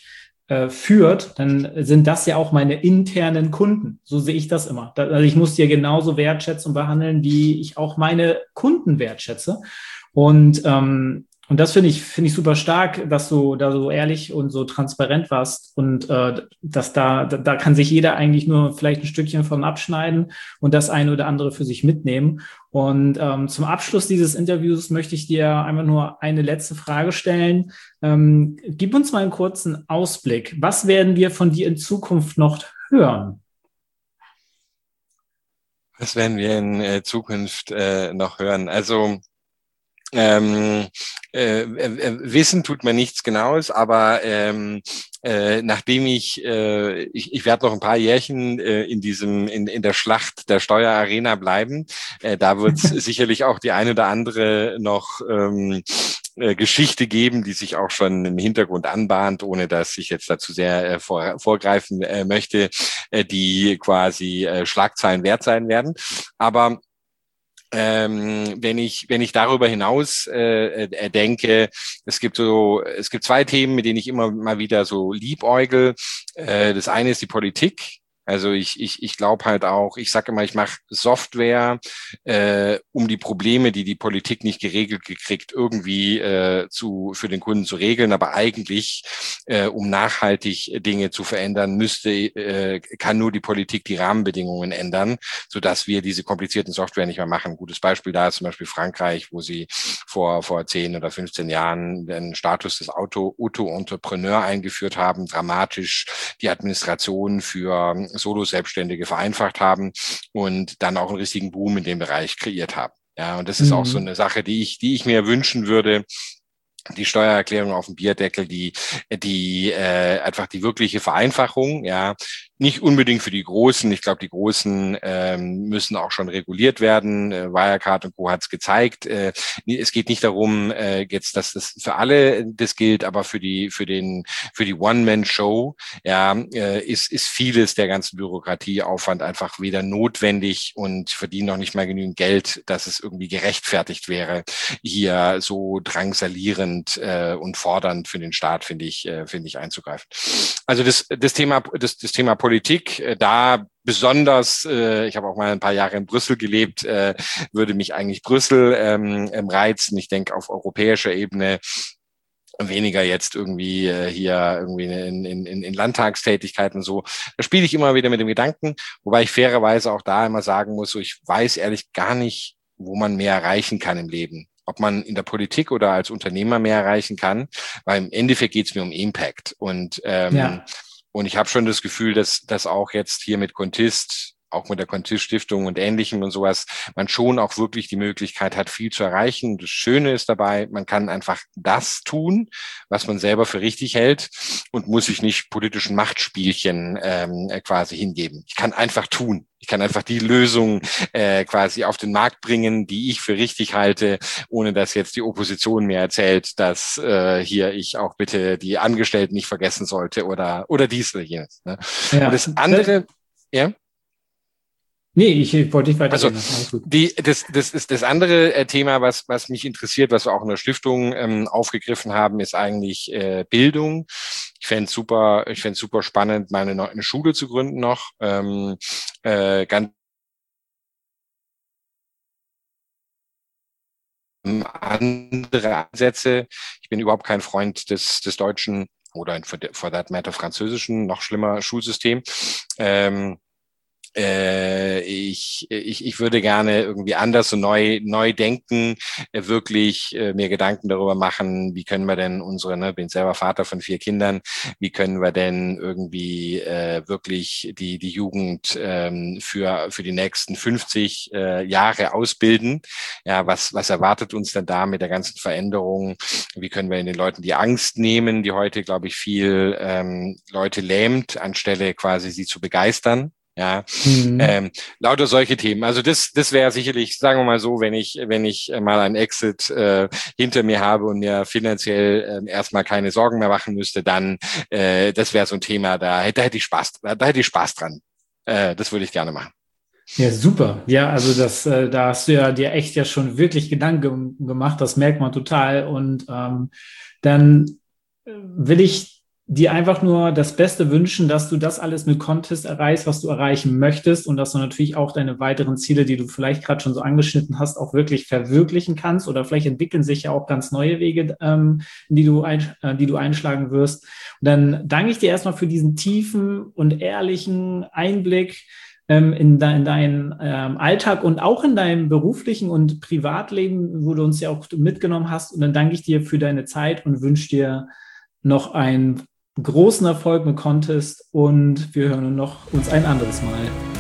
A: äh, führt, dann sind das ja auch meine internen Kunden. So sehe ich das immer. Da, also ich muss die ja genauso wertschätzen und behandeln, wie ich auch meine Kunden wertschätze. Und ähm, und das finde ich, finde ich super stark, dass du da so ehrlich und so transparent warst und äh, dass da, da, da kann sich jeder eigentlich nur vielleicht ein Stückchen von abschneiden und das eine oder andere für sich mitnehmen. Und ähm, zum Abschluss dieses Interviews möchte ich dir einfach nur eine letzte Frage stellen. Ähm, gib uns mal einen kurzen Ausblick. Was werden wir von dir in Zukunft noch hören?
B: Was werden wir in äh, Zukunft äh, noch hören? Also Ähm, äh, äh, wissen tut man nichts Genaues, aber ähm, äh, nachdem ich, äh, ich, ich werde noch ein paar Jährchen äh, in diesem, in, in der Schlacht der Steuerarena bleiben. Äh, da wird es sicherlich auch die eine oder andere noch ähm, äh, Geschichte geben, die sich auch schon im Hintergrund anbahnt, ohne dass ich jetzt dazu sehr äh, vor, vorgreifen äh, möchte, äh, die quasi äh, Schlagzeilen wert sein werden. Aber Ähm, wenn ich wenn ich darüber hinaus äh, äh, denke, es gibt so es gibt zwei Themen, mit denen ich immer mal wieder so liebäugel. Äh, das eine ist die Politik. Also ich ich ich glaube halt auch, ich sage immer, ich mache Software, äh, um die Probleme, die die Politik nicht geregelt gekriegt, irgendwie äh, zu für den Kunden zu regeln. Aber eigentlich, äh, um nachhaltig Dinge zu verändern, müsste äh, kann nur die Politik die Rahmenbedingungen ändern, sodass wir diese komplizierten Software nicht mehr machen. Ein gutes Beispiel da ist zum Beispiel Frankreich, wo sie vor vor zehn oder fünfzehn Jahren den Status des Auto Auto-Entrepreneur eingeführt haben, dramatisch die Administration für Solo-Selbstständige vereinfacht haben und dann auch einen richtigen Boom in dem Bereich kreiert haben. Ja, und das ist auch so eine Sache, die ich, die ich mir wünschen würde. Die Steuererklärung auf dem Bierdeckel, die, die äh, einfach die wirkliche Vereinfachung, ja, nicht unbedingt für die Großen. Ich glaube, die Großen ähm, müssen auch schon reguliert werden. Äh, Wirecard und Co. hat es gezeigt. Äh, es geht nicht darum, äh, jetzt, dass das für alle das gilt, aber für die für den für die One-Man-Show, ja, äh, ist ist vieles der ganzen Bürokratieaufwand einfach weder notwendig und verdienen noch nicht mal genügend Geld, dass es irgendwie gerechtfertigt wäre, hier so drangsalierend äh, und fordernd für den Staat, finde ich, äh, finde ich einzugreifen. Also das das Thema das das Thema Politik, äh, da besonders, äh, ich habe auch mal ein paar Jahre in Brüssel gelebt, äh, würde mich eigentlich Brüssel ähm, reizen. Ich denke auf europäischer Ebene weniger jetzt irgendwie äh, hier irgendwie in, in, in Landtagstätigkeiten so. Da spiele ich immer wieder mit dem Gedanken, wobei ich fairerweise auch da immer sagen muss, so ich weiß ehrlich gar nicht, wo man mehr erreichen kann im Leben. Ob man in der Politik oder als Unternehmer mehr erreichen kann, weil im Endeffekt geht es mir um Impact. Und ähm, ja. Und ich habe schon das Gefühl, dass dass auch jetzt hier mit Contist, auch mit der Contist-Stiftung und Ähnlichem und sowas, man schon auch wirklich die Möglichkeit hat, viel zu erreichen. Das Schöne ist dabei, man kann einfach das tun, was man selber für richtig hält und muss sich nicht politischen Machtspielchen ähm, quasi hingeben. Ich kann einfach tun. Ich kann einfach die Lösung äh, quasi auf den Markt bringen, die ich für richtig halte, ohne dass jetzt die Opposition mir erzählt, dass äh, hier ich auch bitte die Angestellten nicht vergessen sollte oder oder dies oder jenes. Ne? Ja. Und das andere, ja.
A: Nee, ich, ich wollte nicht weiter.
B: Also die, das, das ist das andere äh, Thema, was, was mich interessiert, was wir auch in der Stiftung ähm, aufgegriffen haben, ist eigentlich äh, Bildung. Ich fände es super, ich fände es super spannend, mal eine, eine Schule zu gründen noch. Ähm, äh, ganz andere Ansätze. Ich bin überhaupt kein Freund des, des deutschen oder for, for that matter französischen, noch schlimmer Schulsystem. Ähm, Äh, ich, ich, ich würde gerne irgendwie anders und neu, neu denken, äh, wirklich äh, mir Gedanken darüber machen, wie können wir denn unsere, ne, bin selber Vater von vier Kindern, wie können wir denn irgendwie äh, wirklich die, die Jugend ähm, für, für die nächsten fünfzig äh, Jahre ausbilden? Ja, was, was erwartet uns denn da mit der ganzen Veränderung? Wie können wir den Leuten die Angst nehmen, die heute, glaube ich, viel ähm, Leute lähmt, anstelle quasi sie zu begeistern? Ja, mhm. ähm, lauter solche Themen. Also das, das wäre sicherlich, sagen wir mal so, wenn ich, wenn ich mal einen Exit äh, hinter mir habe und mir finanziell äh, erstmal keine Sorgen mehr machen müsste, dann, äh, das wäre so ein Thema, da hätte, da hätte ich Spaß, da, da hätte ich Spaß dran. Äh, das würde ich gerne machen.
A: Ja, super. Ja, also das, äh, da hast du ja dir echt ja schon wirklich Gedanken gemacht. Das merkt man total. Und ähm, dann will ich dir einfach nur das Beste wünschen, dass du das alles mit Contest erreichst, was du erreichen möchtest und dass du natürlich auch deine weiteren Ziele, die du vielleicht gerade schon so angeschnitten hast, auch wirklich verwirklichen kannst, oder vielleicht entwickeln sich ja auch ganz neue Wege, ähm, die du ein, äh, die du einschlagen wirst. Und dann danke ich dir erstmal für diesen tiefen und ehrlichen Einblick ähm, in, de, in deinen ähm, Alltag und auch in deinem beruflichen und Privatleben, wo du uns ja auch mitgenommen hast. Und dann danke ich dir für deine Zeit und wünsche dir noch einen großen Erfolg mit Contest, und wir hören noch uns ein anderes Mal.